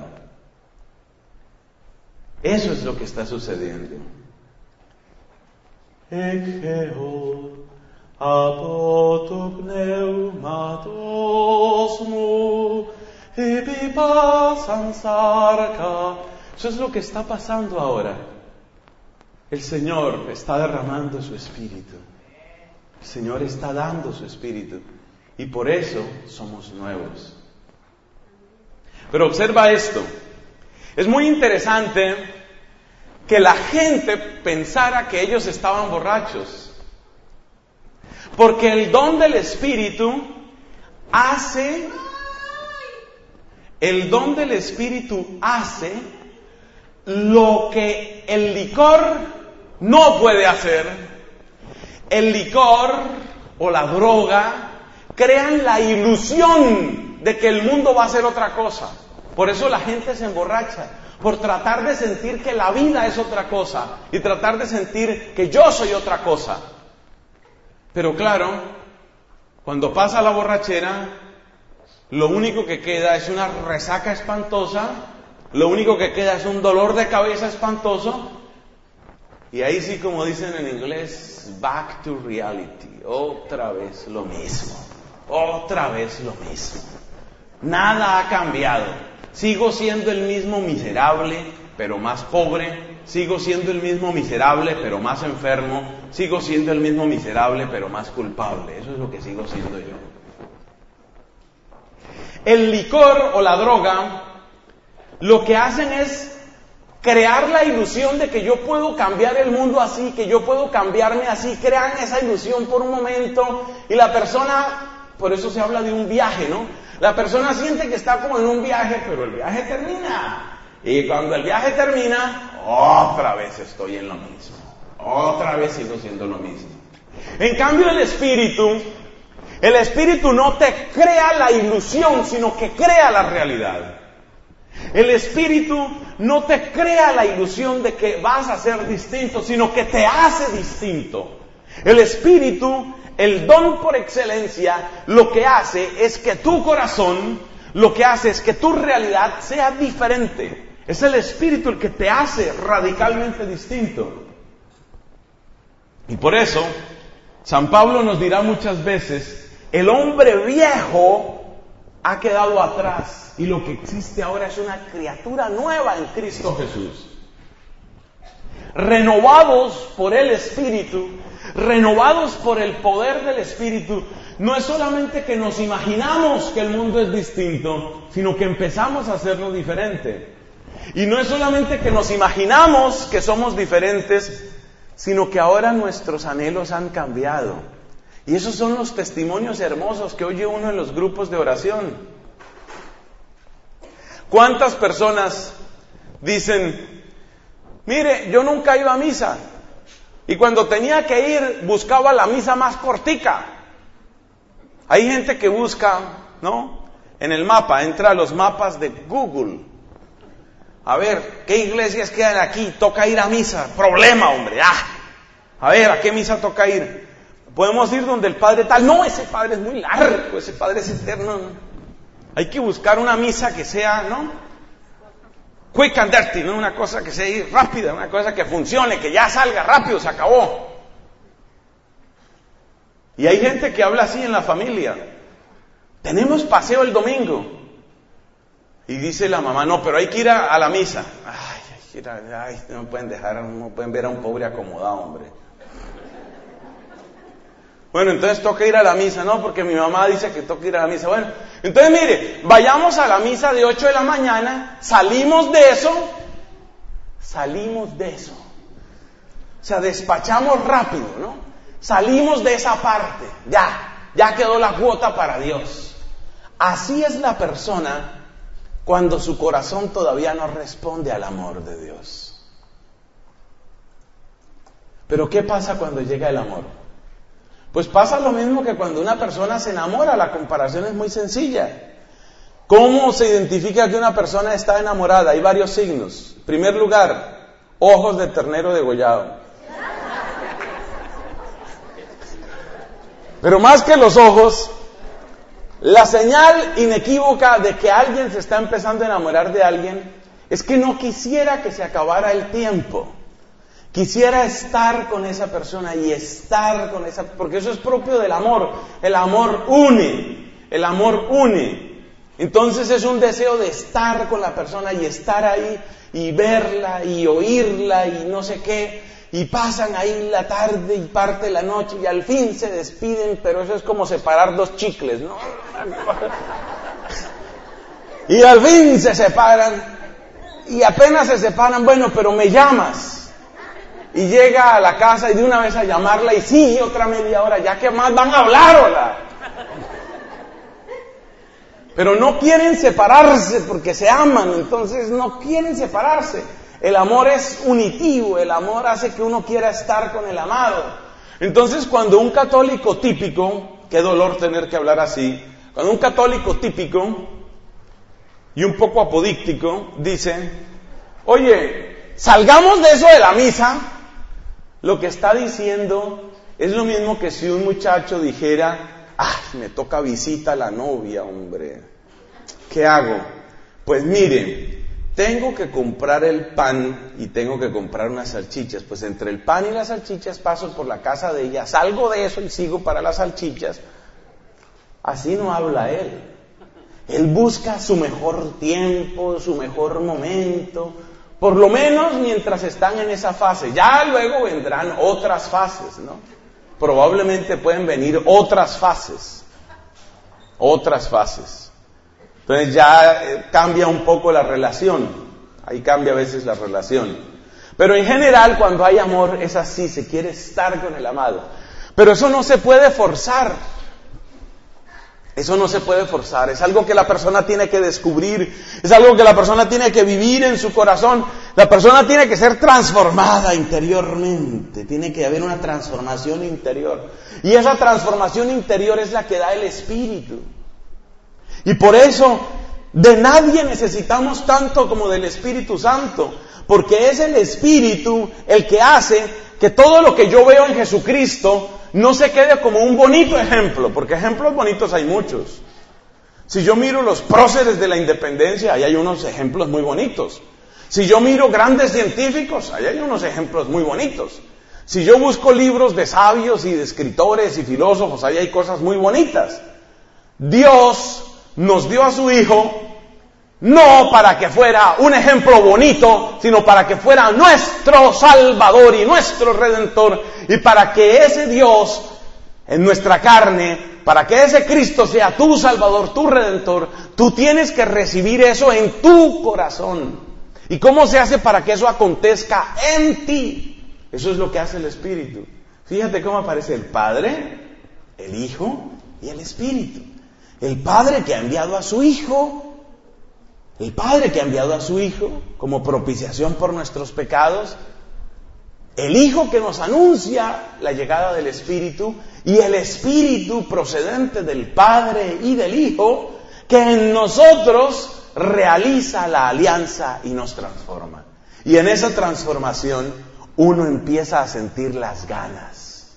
Eso es lo que está sucediendo. Eso es lo que está pasando ahora. El Señor está derramando su Espíritu. El Señor está dando su Espíritu. Y por eso somos nuevos. Pero observa esto. Es muy interesante que la gente pensara que ellos estaban borrachos. Porque el don del Espíritu hace lo que el licor no puede hacer. El licor o la droga crean la ilusión de que el mundo va a ser otra cosa. Por eso la gente se emborracha, por tratar de sentir que la vida es otra cosa y tratar de sentir que yo soy otra cosa. Pero claro, cuando pasa la borrachera, lo único que queda es una resaca espantosa, lo único que queda es un dolor de cabeza espantoso, y ahí sí, como dicen en inglés, back to reality, otra vez lo mismo. Nada ha cambiado. Sigo siendo el mismo miserable, pero más pobre. Sigo siendo el mismo miserable, pero más enfermo. Sigo siendo el mismo miserable, pero más culpable. Eso es lo que sigo siendo yo. El licor o la droga lo que hacen es crear la ilusión de que yo puedo cambiar el mundo así, que yo puedo cambiarme así. Crean esa ilusión por un momento y la persona, por eso se habla de un viaje, ¿no? La persona siente que está como en un viaje, pero el viaje termina. Y cuando el viaje termina, otra vez estoy en lo mismo. Otra vez sigo siendo lo mismo. En cambio, el Espíritu El Espíritu no te crea la ilusión, sino que crea la realidad. El Espíritu no te crea la ilusión de que vas a ser distinto, sino que te hace distinto. El Espíritu, el don por excelencia, lo que hace es que tu corazón, lo que hace es que tu realidad sea diferente. Es el Espíritu el que te hace radicalmente distinto. Y por eso, San Pablo nos dirá muchas veces, el hombre viejo ha quedado atrás y lo que existe ahora es una criatura nueva en Cristo Jesús. Renovados por el Espíritu, renovados por el poder del Espíritu, no es solamente que nos imaginamos que el mundo es distinto, sino que empezamos a hacerlo diferente. Y no es solamente que nos imaginamos que somos diferentes, sino que ahora nuestros anhelos han cambiado. Y esos son los testimonios hermosos que oye uno en los grupos de oración. ¿Cuántas personas dicen, mire, yo nunca iba a misa, y cuando tenía que ir buscaba la misa más cortica? Hay gente que busca, ¿no?, en el mapa, entra a los mapas de Google. A ver, ¿qué iglesias quedan aquí? Toca ir a misa. Problema, hombre. A ver, ¿a qué misa toca ir? Podemos ir donde el padre tal. No, ese padre es muy largo, ese padre es eterno. Hay que buscar una misa que sea, ¿no?, quick and dirty, ¿no?, una cosa que sea rápida, una cosa que funcione, que ya salga rápido, se acabó. Y hay gente que habla así en la familia. Tenemos paseo el domingo. Y dice la mamá, no, pero hay que ir a la misa. No pueden no pueden ver a un pobre acomodado, hombre. Bueno, entonces toca ir a la misa, ¿no? Porque mi mamá dice que toca ir a la misa. Bueno, entonces mire, vayamos a la misa de 8 de la mañana, salimos de eso. O sea, despachamos rápido, ¿no? Salimos de esa parte, ya quedó la cuota para Dios. Así es la persona cuando su corazón todavía no responde al amor de Dios. Pero ¿qué pasa cuando llega el amor? Pues pasa lo mismo que cuando una persona se enamora. La comparación es muy sencilla. ¿Cómo se identifica que una persona está enamorada? Hay varios signos. En primer lugar, ojos de ternero degollado. Pero más que los ojos, la señal inequívoca de que alguien se está empezando a enamorar de alguien es que no quisiera que se acabara el tiempo. Quisiera estar con esa persona y estar con esa, porque eso es propio del amor. El amor une. Entonces es un deseo de estar con la persona y estar ahí y verla y oírla y no sé qué. Y pasan ahí la tarde y parte la noche y al fin se despiden, pero eso es como separar dos chicles, ¿no? Y al fin se separan y apenas se separan, bueno, pero me llamas. Y llega a la casa y de una vez a llamarla y sigue otra media hora, ya que más van a hablar, hola. Pero no quieren separarse porque se aman, entonces no quieren separarse. El amor es unitivo, el amor hace que uno quiera estar con el amado. Entonces cuando un católico típico, qué dolor tener que hablar así, cuando un católico típico y un poco apodíctico dice, oye, salgamos de eso de la misa, lo que está diciendo es lo mismo que si un muchacho dijera, me toca visita a la novia, hombre, ¿qué hago? Pues mire, tengo que comprar el pan y tengo que comprar unas salchichas. Pues entre el pan y las salchichas paso por la casa de ella, salgo de eso y sigo para las salchichas. Así no habla él. Él busca su mejor tiempo, su mejor momento, por lo menos mientras están en esa fase. Ya luego vendrán otras fases, ¿no? Probablemente pueden venir otras fases. Entonces ya cambia un poco la relación. Ahí cambia a veces la relación. Pero en general, cuando hay amor, es así, se quiere estar con el amado. Pero eso no se puede forzar. Eso no se puede forzar, es algo que la persona tiene que descubrir, es algo que la persona tiene que vivir en su corazón. La persona tiene que ser transformada interiormente, tiene que haber una transformación interior. Y esa transformación interior es la que da el Espíritu. Y por eso, de nadie necesitamos tanto como del Espíritu Santo, porque es el Espíritu el que hace que todo lo que yo veo en Jesucristo no se quede como un bonito ejemplo, porque ejemplos bonitos hay muchos. Si yo miro los próceres de la independencia, ahí hay unos ejemplos muy bonitos. Si yo miro grandes científicos, ahí hay unos ejemplos muy bonitos. Si yo busco libros de sabios y de escritores y filósofos, ahí hay cosas muy bonitas. Dios nos dio a su Hijo no para que fuera un ejemplo bonito, sino para que fuera nuestro Salvador y nuestro Redentor, y para que ese Dios en nuestra carne, para que ese Cristo sea tu Salvador, tu Redentor, tú tienes que recibir eso en tu corazón. ¿Y cómo se hace para que eso acontezca en ti? Eso es lo que hace el Espíritu. Fíjate cómo aparece el Padre, el Hijo y el Espíritu. El Padre que ha enviado a su Hijo, el Padre que ha enviado a su Hijo como propiciación por nuestros pecados, el Hijo que nos anuncia la llegada del Espíritu, y el Espíritu procedente del Padre y del Hijo que en nosotros realiza la alianza y nos transforma. Y en esa transformación uno empieza a sentir las ganas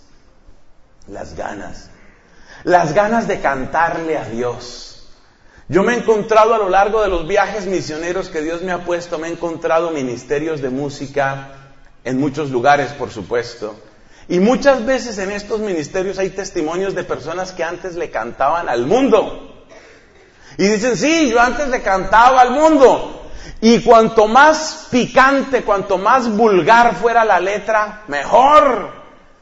de cantarle a Dios. Yo me he encontrado a lo largo de los viajes misioneros que Dios me ha puesto, me he encontrado ministerios de música en muchos lugares, por supuesto. Y muchas veces en estos ministerios hay testimonios de personas que antes le cantaban al mundo. Y dicen, sí, yo antes le cantaba al mundo. Y cuanto más picante, cuanto más vulgar fuera la letra, mejor.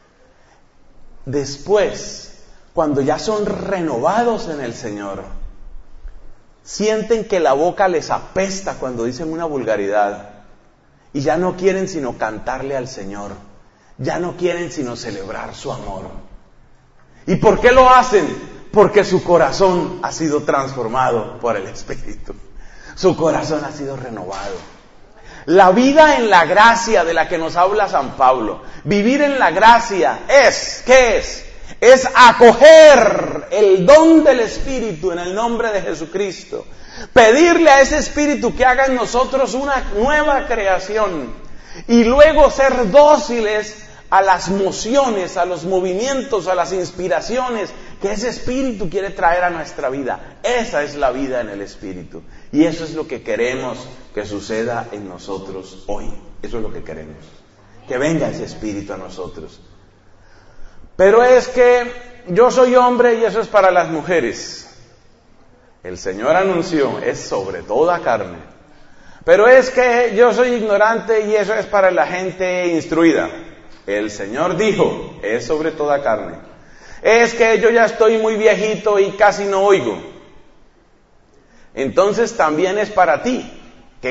Después, cuando ya son renovados en el Señor, sienten que la boca les apesta cuando dicen una vulgaridad. Y ya no quieren sino cantarle al Señor. Ya no quieren sino celebrar su amor. ¿Y por qué lo hacen? Porque su corazón ha sido transformado por el Espíritu. Su corazón ha sido renovado. La vida en la gracia de la que nos habla San Pablo, vivir en la gracia es, ¿qué es? Es acoger el don del Espíritu en el nombre de Jesucristo. Pedirle a ese Espíritu que haga en nosotros una nueva creación. Y luego ser dóciles a las mociones, a los movimientos, a las inspiraciones que ese Espíritu quiere traer a nuestra vida. Esa es la vida en el Espíritu. Y eso es lo que queremos que suceda en nosotros hoy. Eso es lo que queremos. Que venga ese Espíritu a nosotros. Pero es que yo soy hombre y eso es para las mujeres. El Señor anunció, es sobre toda carne. Pero es que yo soy ignorante y eso es para la gente instruida. El Señor dijo, es sobre toda carne. Es que yo ya estoy muy viejito y casi no oigo. Entonces también es para ti. ¿Qué?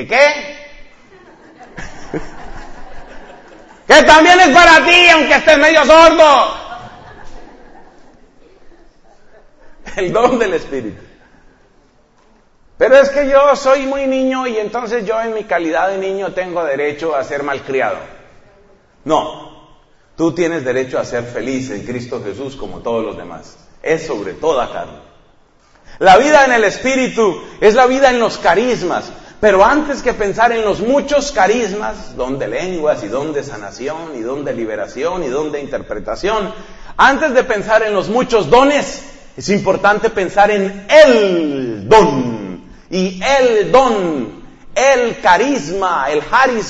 Que también es para ti, aunque estés medio sordo. El don del Espíritu. Pero es que yo soy muy niño y entonces yo en mi calidad de niño tengo derecho a ser malcriado. No, tú tienes derecho a ser feliz en Cristo Jesús como todos los demás. Es sobre toda carne. La vida en el Espíritu es la vida en los carismas. Pero antes que pensar en los muchos carismas, don de lenguas y don de sanación y don de liberación y don de interpretación, antes de pensar en los muchos dones, es importante pensar en el don. Y el don, el carisma, el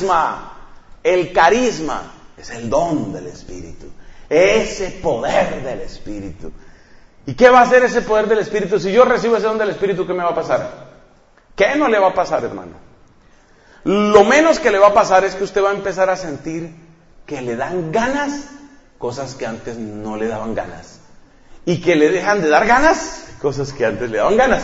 carisma es el don del Espíritu. Ese poder del Espíritu. ¿Y qué va a hacer ese poder del Espíritu? Si yo recibo ese don del Espíritu, ¿qué me va a pasar? ¿Qué no le va a pasar, hermano? Lo menos que le va a pasar es que usted va a empezar a sentir que le dan ganas cosas que antes no le daban ganas. Y que le dejan de dar ganas cosas que antes le daban ganas.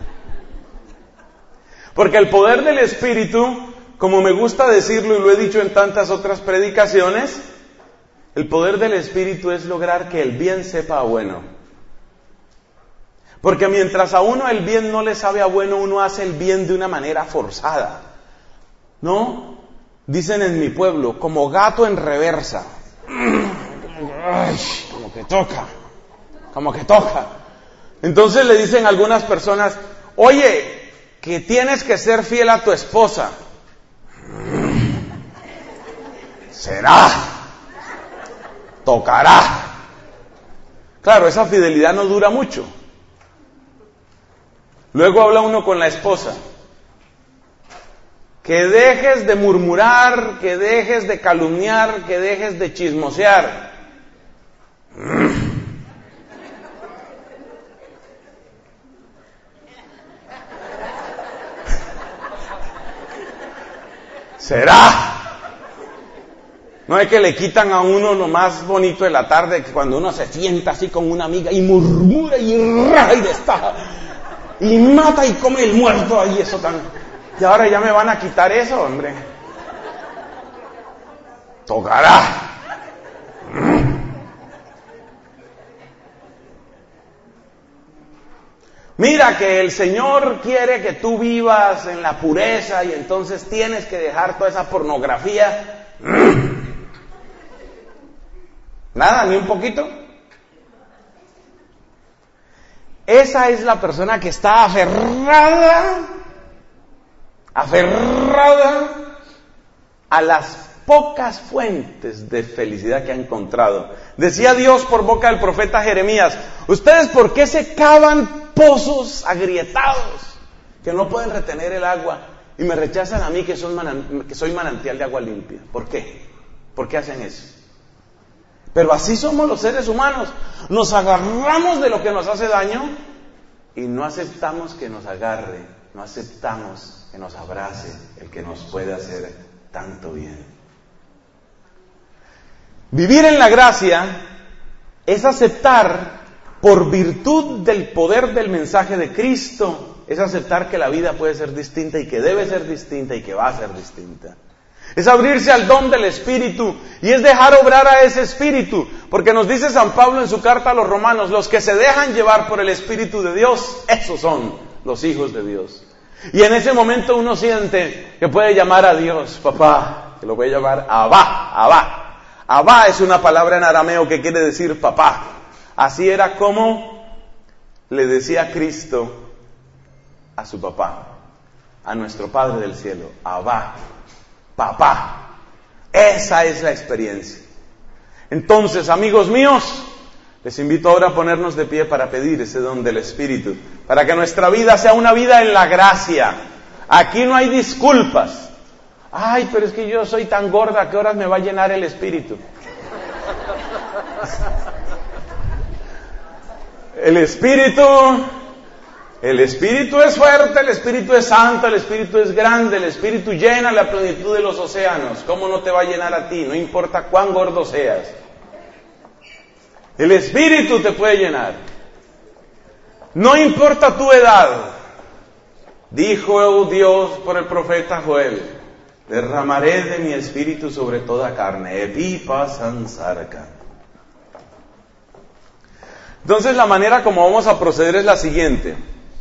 Porque el poder del Espíritu, como me gusta decirlo y lo he dicho en tantas otras predicaciones, el poder del Espíritu es lograr que el bien sepa a bueno. Porque mientras a uno el bien no le sabe a bueno, uno hace el bien de una manera forzada. ¿No? Dicen en mi pueblo, como gato en reversa. Ay, como que toca. Entonces le dicen algunas personas, oye, que tienes que ser fiel a tu esposa. Será. Tocará. Claro, esa fidelidad no dura mucho. Luego habla uno con la esposa. Que dejes de murmurar, que dejes de calumniar, que dejes de chismosear. ¿Será? No es que le quitan a uno lo más bonito de la tarde, que cuando uno se sienta así con una amiga y murmura y raja y destaja y mata y come el muerto ahí, eso tan... Y ahora ya me van a quitar eso, hombre. Tocará. Mira que el Señor quiere que tú vivas en la pureza y entonces tienes que dejar toda esa pornografía. Nada, ni un poquito. Esa es la persona que está aferrada a las pocas fuentes de felicidad que ha encontrado. Decía Dios por boca del profeta Jeremías, ¿ustedes por qué se cavan pozos agrietados que no pueden retener el agua y me rechazan a mí que soy manantial de agua limpia? ¿Por qué? ¿Por qué hacen eso? Pero así somos los seres humanos. Nos agarramos de lo que nos hace daño y no aceptamos que nos agarre, no aceptamos que nos abrace el que nos puede hacer tanto bien. Vivir en la gracia es aceptar, por virtud del poder del mensaje de Cristo, es aceptar que la vida puede ser distinta y que debe ser distinta y que va a ser distinta. Es abrirse al don del Espíritu y es dejar obrar a ese Espíritu, porque nos dice San Pablo en su carta a los Romanos, los que se dejan llevar por el Espíritu de Dios, esos son los hijos de Dios. Y en ese momento uno siente que puede llamar a Dios, papá, que lo puede llamar Abba, Abba. Abba es una palabra en arameo que quiere decir papá. Así era como le decía Cristo a su papá, a nuestro Padre del cielo, Abba, papá. Esa es la experiencia. Entonces, amigos míos, les invito ahora a ponernos de pie para pedir ese don del Espíritu, para que nuestra vida sea una vida en la gracia. Aquí no hay disculpas. Ay, pero es que yo soy tan gorda, ¿a qué horas me va a llenar el Espíritu? El Espíritu es fuerte, el Espíritu es santo, el Espíritu es grande, el Espíritu llena la plenitud de los océanos. ¿Cómo no te va a llenar a ti? No importa cuán gordo seas. El Espíritu te puede llenar. No importa tu edad. Dijo Dios por el profeta Joel, derramaré de mi Espíritu sobre toda carne. Epipa sansarca. Entonces la manera como vamos a proceder es la siguiente.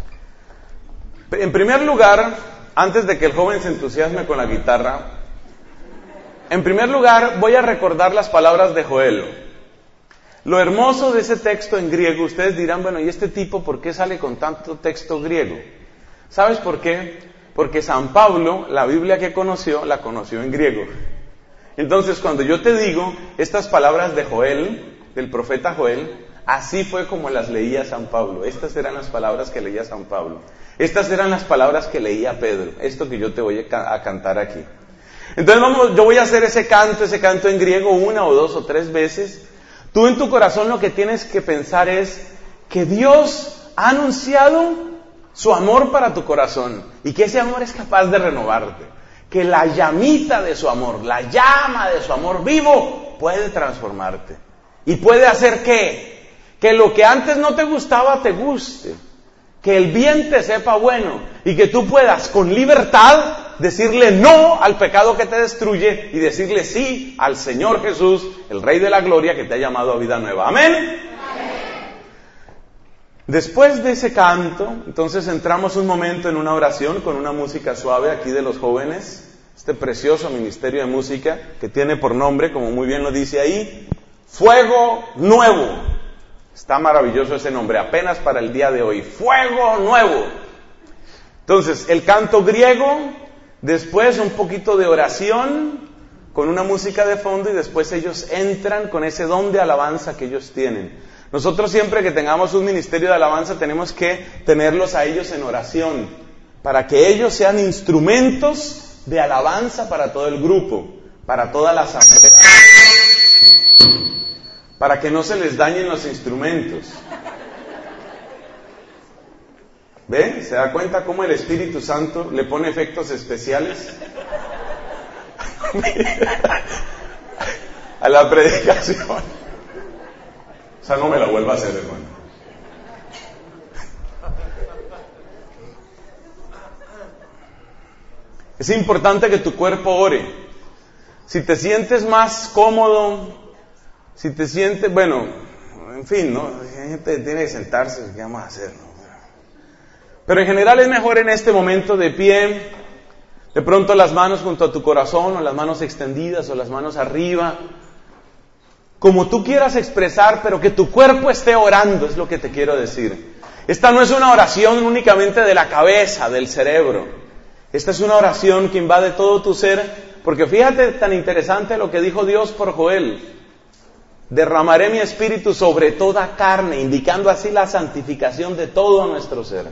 En primer lugar, antes de que el joven se entusiasme con la guitarra, en primer lugar voy a recordar las palabras de Joel. Lo hermoso de ese texto en griego, ustedes dirán, bueno, ¿y este tipo por qué sale con tanto texto griego? ¿Sabes por qué? Porque San Pablo, la Biblia que conoció, la conoció en griego. Entonces, cuando yo te digo estas palabras de Joel, del profeta Joel, así fue como las leía San Pablo. Estas eran las palabras que leía San Pablo. Estas eran las palabras que leía Pedro. Esto que yo te voy a cantar aquí. Entonces yo voy a hacer ese canto en griego 1 o 2 o 3 veces. Tú en tu corazón lo que tienes que pensar es que Dios ha anunciado su amor para tu corazón y que ese amor es capaz de renovarte. Que la llamita de su amor, la llama de su amor vivo puede transformarte. Y puede hacer que lo que antes no te gustaba te guste. Que el bien te sepa bueno y que tú puedas con libertad decirle no al pecado que te destruye y decirle sí al Señor Jesús, el Rey de la Gloria que te ha llamado a vida nueva. Amén. Después de ese canto, entonces entramos un momento en una oración con una música suave aquí de los jóvenes, este precioso ministerio de música que tiene por nombre, como muy bien lo dice ahí, Fuego Nuevo. Está maravilloso ese nombre, apenas para el día de hoy, Fuego Nuevo. Entonces, el canto griego, después un poquito de oración con una música de fondo y después ellos entran con ese don de alabanza que ellos tienen. Nosotros siempre que tengamos un ministerio de alabanza tenemos que tenerlos a ellos en oración para que ellos sean instrumentos de alabanza para todo el grupo, para toda la asamblea, para que no se les dañen los instrumentos. ¿Ven? ¿Se da cuenta cómo el Espíritu Santo le pone efectos especiales a la predicación? O sea, no me la vuelva a hacer, hermano. Es importante que tu cuerpo ore. Si te sientes más cómodo, si te sientes, bueno, en fin, ¿no? La gente tiene que sentarse, ¿qué vamos a hacer, no? Pero en general es mejor en este momento de pie, de pronto las manos junto a tu corazón, o las manos extendidas, o las manos arriba, como tú quieras expresar, pero que tu cuerpo esté orando, es lo que te quiero decir. Esta no es una oración únicamente de la cabeza, del cerebro. Esta es una oración que invade todo tu ser, porque fíjate tan interesante lo que dijo Dios por Joel. Derramaré mi espíritu sobre toda carne, indicando así la santificación de todo nuestro ser.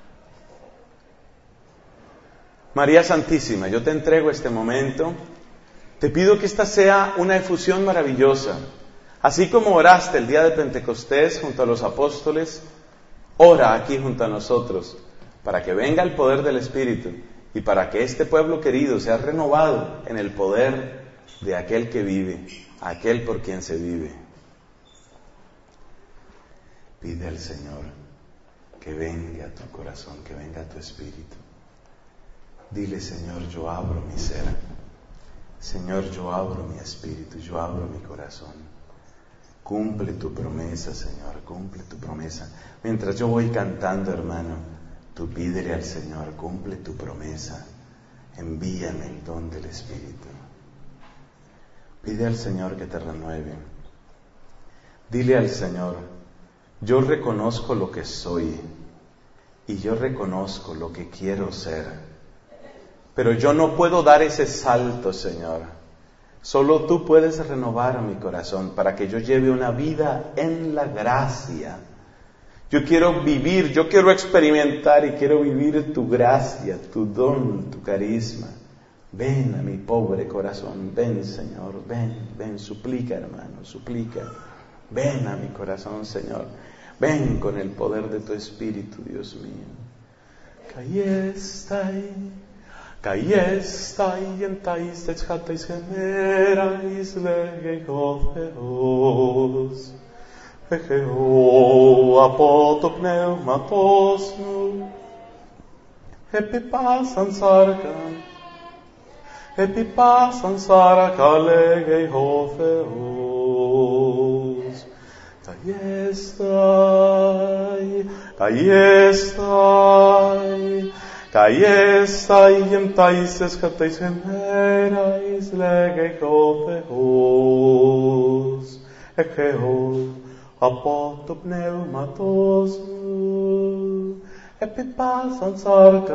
María Santísima, yo te entrego este momento. Te pido que esta sea una efusión maravillosa. Así como oraste el día de Pentecostés junto a los apóstoles, ora aquí junto a nosotros, para que venga el poder del Espíritu y para que este pueblo querido sea renovado en el poder de aquel que vive, aquel por quien se vive. Pide al Señor que venga a tu corazón, que venga a tu espíritu. Dile, Señor, yo abro mi ser. Señor, yo abro mi espíritu, yo abro mi corazón. Cumple tu promesa, Señor, cumple tu promesa. Mientras yo voy cantando, hermano, tú pídele al Señor, cumple tu promesa. Envíame el don del Espíritu. Pide al Señor que te renueve. Dile al Señor, yo reconozco lo que soy y yo reconozco lo que quiero ser. Pero yo no puedo dar ese salto, Señor. Solo tú puedes renovar mi corazón para que yo lleve una vida en la gracia. Yo quiero vivir, yo quiero experimentar y quiero vivir tu gracia, tu don, tu carisma. Ven a mi pobre corazón, ven, Señor, ven, suplica, hermano, suplica. Ven a mi corazón, Señor. Ven con el poder de tu Espíritu, Dios mío. Caiestai entais chatais generais vegeos vegeo apoto pneumatos epipasan sarca legehofeos Caiestai emptaises catais generais legehofeos echeo apoto pneumatos epipasan sarca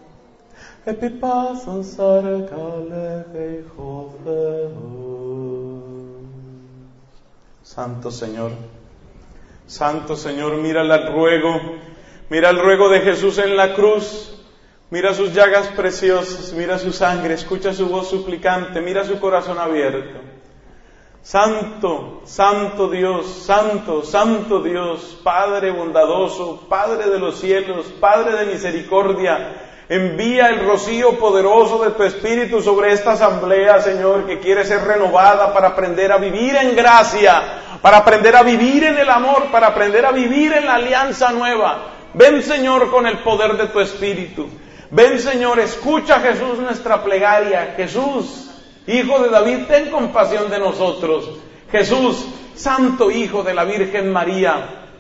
legehofeos. Santo Señor, mira el ruego de Jesús en la cruz. Mira sus llagas preciosas, mira su sangre, escucha su voz suplicante, mira su corazón abierto. Santo, santo Dios, santo Dios, Padre bondadoso, Padre de los cielos, Padre de misericordia, envía el rocío poderoso de tu Espíritu sobre esta asamblea, Señor, que quiere ser renovada para aprender a vivir en gracia, para aprender a vivir en el amor, para aprender a vivir en la alianza nueva. Ven, Señor, con el poder de tu Espíritu. Ven, Señor, escucha, Jesús, nuestra plegaria. Jesús, Hijo de David, ten compasión de nosotros. Jesús, Santo Hijo de la Virgen María,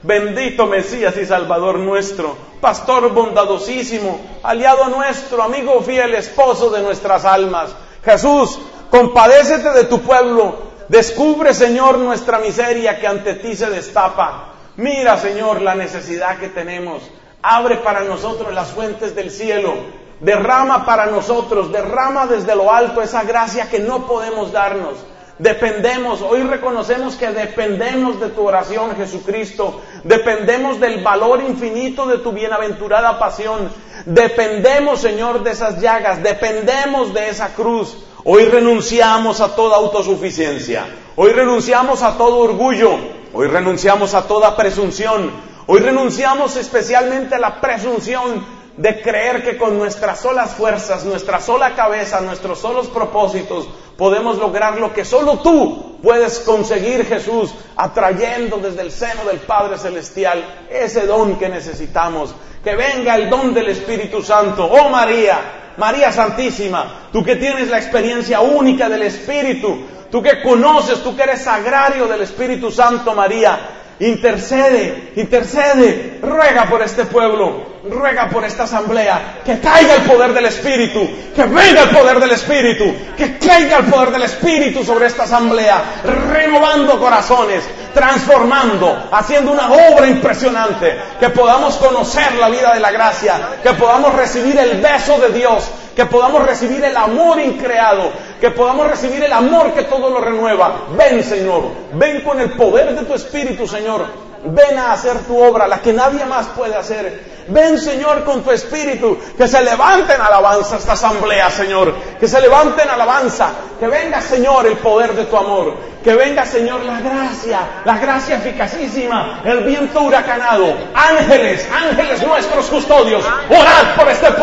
Bendito Mesías y Salvador nuestro, Pastor bondadosísimo, aliado nuestro, amigo fiel, esposo de nuestras almas. Jesús, compadécete de tu pueblo. Descubre, Señor, nuestra miseria que ante ti se destapa. Mira, Señor, la necesidad que tenemos. Abre para nosotros las fuentes del cielo. Derrama para nosotros, derrama desde lo alto esa gracia que no podemos darnos. Dependemos, hoy reconocemos que dependemos de tu oración, Jesucristo. Dependemos del valor infinito de tu bienaventurada pasión. Dependemos, Señor, de esas llagas. Dependemos de esa cruz. Hoy renunciamos a toda autosuficiencia. Hoy renunciamos a todo orgullo. Hoy renunciamos a toda presunción. Hoy renunciamos especialmente a la presunción de creer que con nuestras solas fuerzas, nuestra sola cabeza, nuestros solos propósitos, podemos lograr lo que solo tú puedes conseguir, Jesús, atrayendo desde el seno del Padre Celestial ese don que necesitamos. Que venga el don del Espíritu Santo. Oh María, María Santísima, tú que tienes la experiencia única del Espíritu, tú que conoces, tú que eres sagrario del Espíritu Santo, María, intercede, ruega por este pueblo, ruega por esta asamblea, que caiga el poder del Espíritu, que venga el poder del Espíritu, que caiga el poder del Espíritu sobre esta asamblea, renovando corazones, transformando, haciendo una obra impresionante, que podamos conocer la vida de la gracia, que podamos recibir el beso de Dios, que podamos recibir el amor increado, que podamos recibir el amor que todo lo renueva. Ven, Señor, ven con el poder de tu Espíritu, Señor. Ven a hacer tu obra, la que nadie más puede hacer. Ven, Señor, con tu Espíritu, que se levante en alabanza esta asamblea, Señor, que se levante en alabanza, que venga, Señor, el poder de tu amor, que venga, Señor, la gracia eficacísima, el viento huracanado, ángeles nuestros custodios, orad por este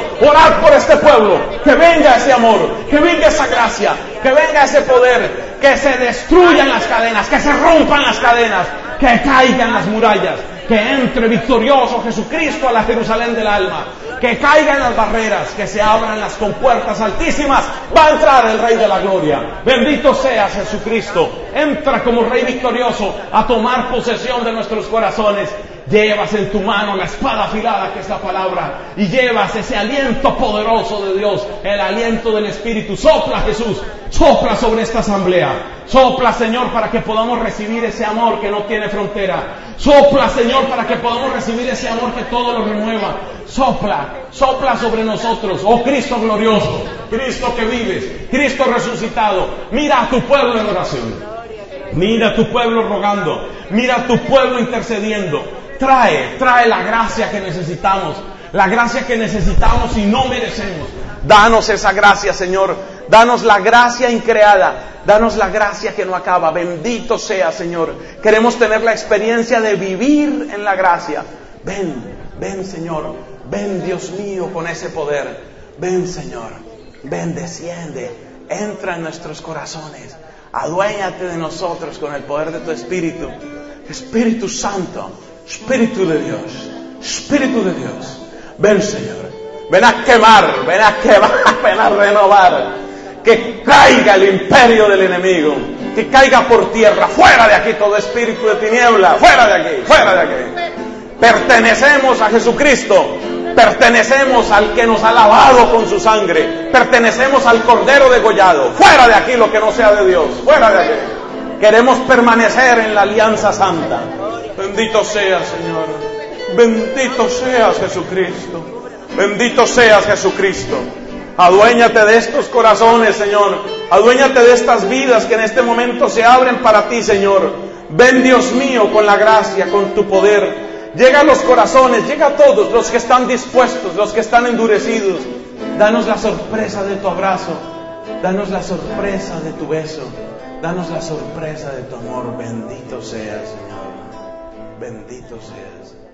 pueblo, que venga ese amor, que venga esa gracia, que venga ese poder, que se destruyan las cadenas, que se rompan las cadenas, que caigan las murallas, que entre victorioso Jesucristo a la Jerusalén del alma, que caigan las barreras, que se abran las compuertas altísimas. Va a entrar el Rey de la Gloria. Bendito seas, Jesucristo. Entra como Rey victorioso a tomar posesión de nuestros corazones. Llevas en tu mano la espada afilada que es la palabra, y llevas ese aliento poderoso de Dios, el aliento del Espíritu. Sopla, Jesús, sopla sobre esta asamblea. Sopla, Señor, para que podamos recibir ese amor que no tiene frontera. Sopla, Señor, para que podamos recibir ese amor que todo lo renueva. Sopla sobre nosotros, oh Cristo glorioso, Cristo que vives, Cristo resucitado. Mira a tu pueblo en oración, mira a tu pueblo rogando, mira a tu pueblo intercediendo. Trae la gracia que necesitamos, la gracia que necesitamos y no merecemos. Danos esa gracia, Señor. Danos la gracia increada. Danos la gracia que no acaba. Bendito sea, Señor. Queremos tener la experiencia de vivir en la gracia. Ven, Señor. Ven, Dios mío, con ese poder. Ven, Señor. Ven, desciende. Entra en nuestros corazones. Aduéñate de nosotros con el poder de tu Espíritu. Espíritu Santo. Espíritu de Dios. Espíritu de Dios. Ven, Señor. Ven a quemar, ven a renovar. Que caiga el imperio del enemigo. Que caiga por tierra. Fuera de aquí todo espíritu de tiniebla. Fuera de aquí, fuera de aquí. Pertenecemos a Jesucristo. Pertenecemos al que nos ha lavado con su sangre. Pertenecemos al Cordero degollado. Fuera de aquí lo que no sea de Dios. Fuera de aquí. Queremos permanecer en la alianza santa. Bendito seas, Señor. Bendito seas, Jesucristo. Bendito seas, Jesucristo. Aduéñate de estos corazones, Señor. Aduéñate de estas vidas que en este momento se abren para ti, Señor. Ven, Dios mío, con la gracia, con tu poder. Llega a los corazones, llega a todos los que están dispuestos, los que están endurecidos. Danos la sorpresa de tu abrazo. Danos la sorpresa de tu beso. Danos la sorpresa de tu amor. Bendito seas, Señor. Bendito seas.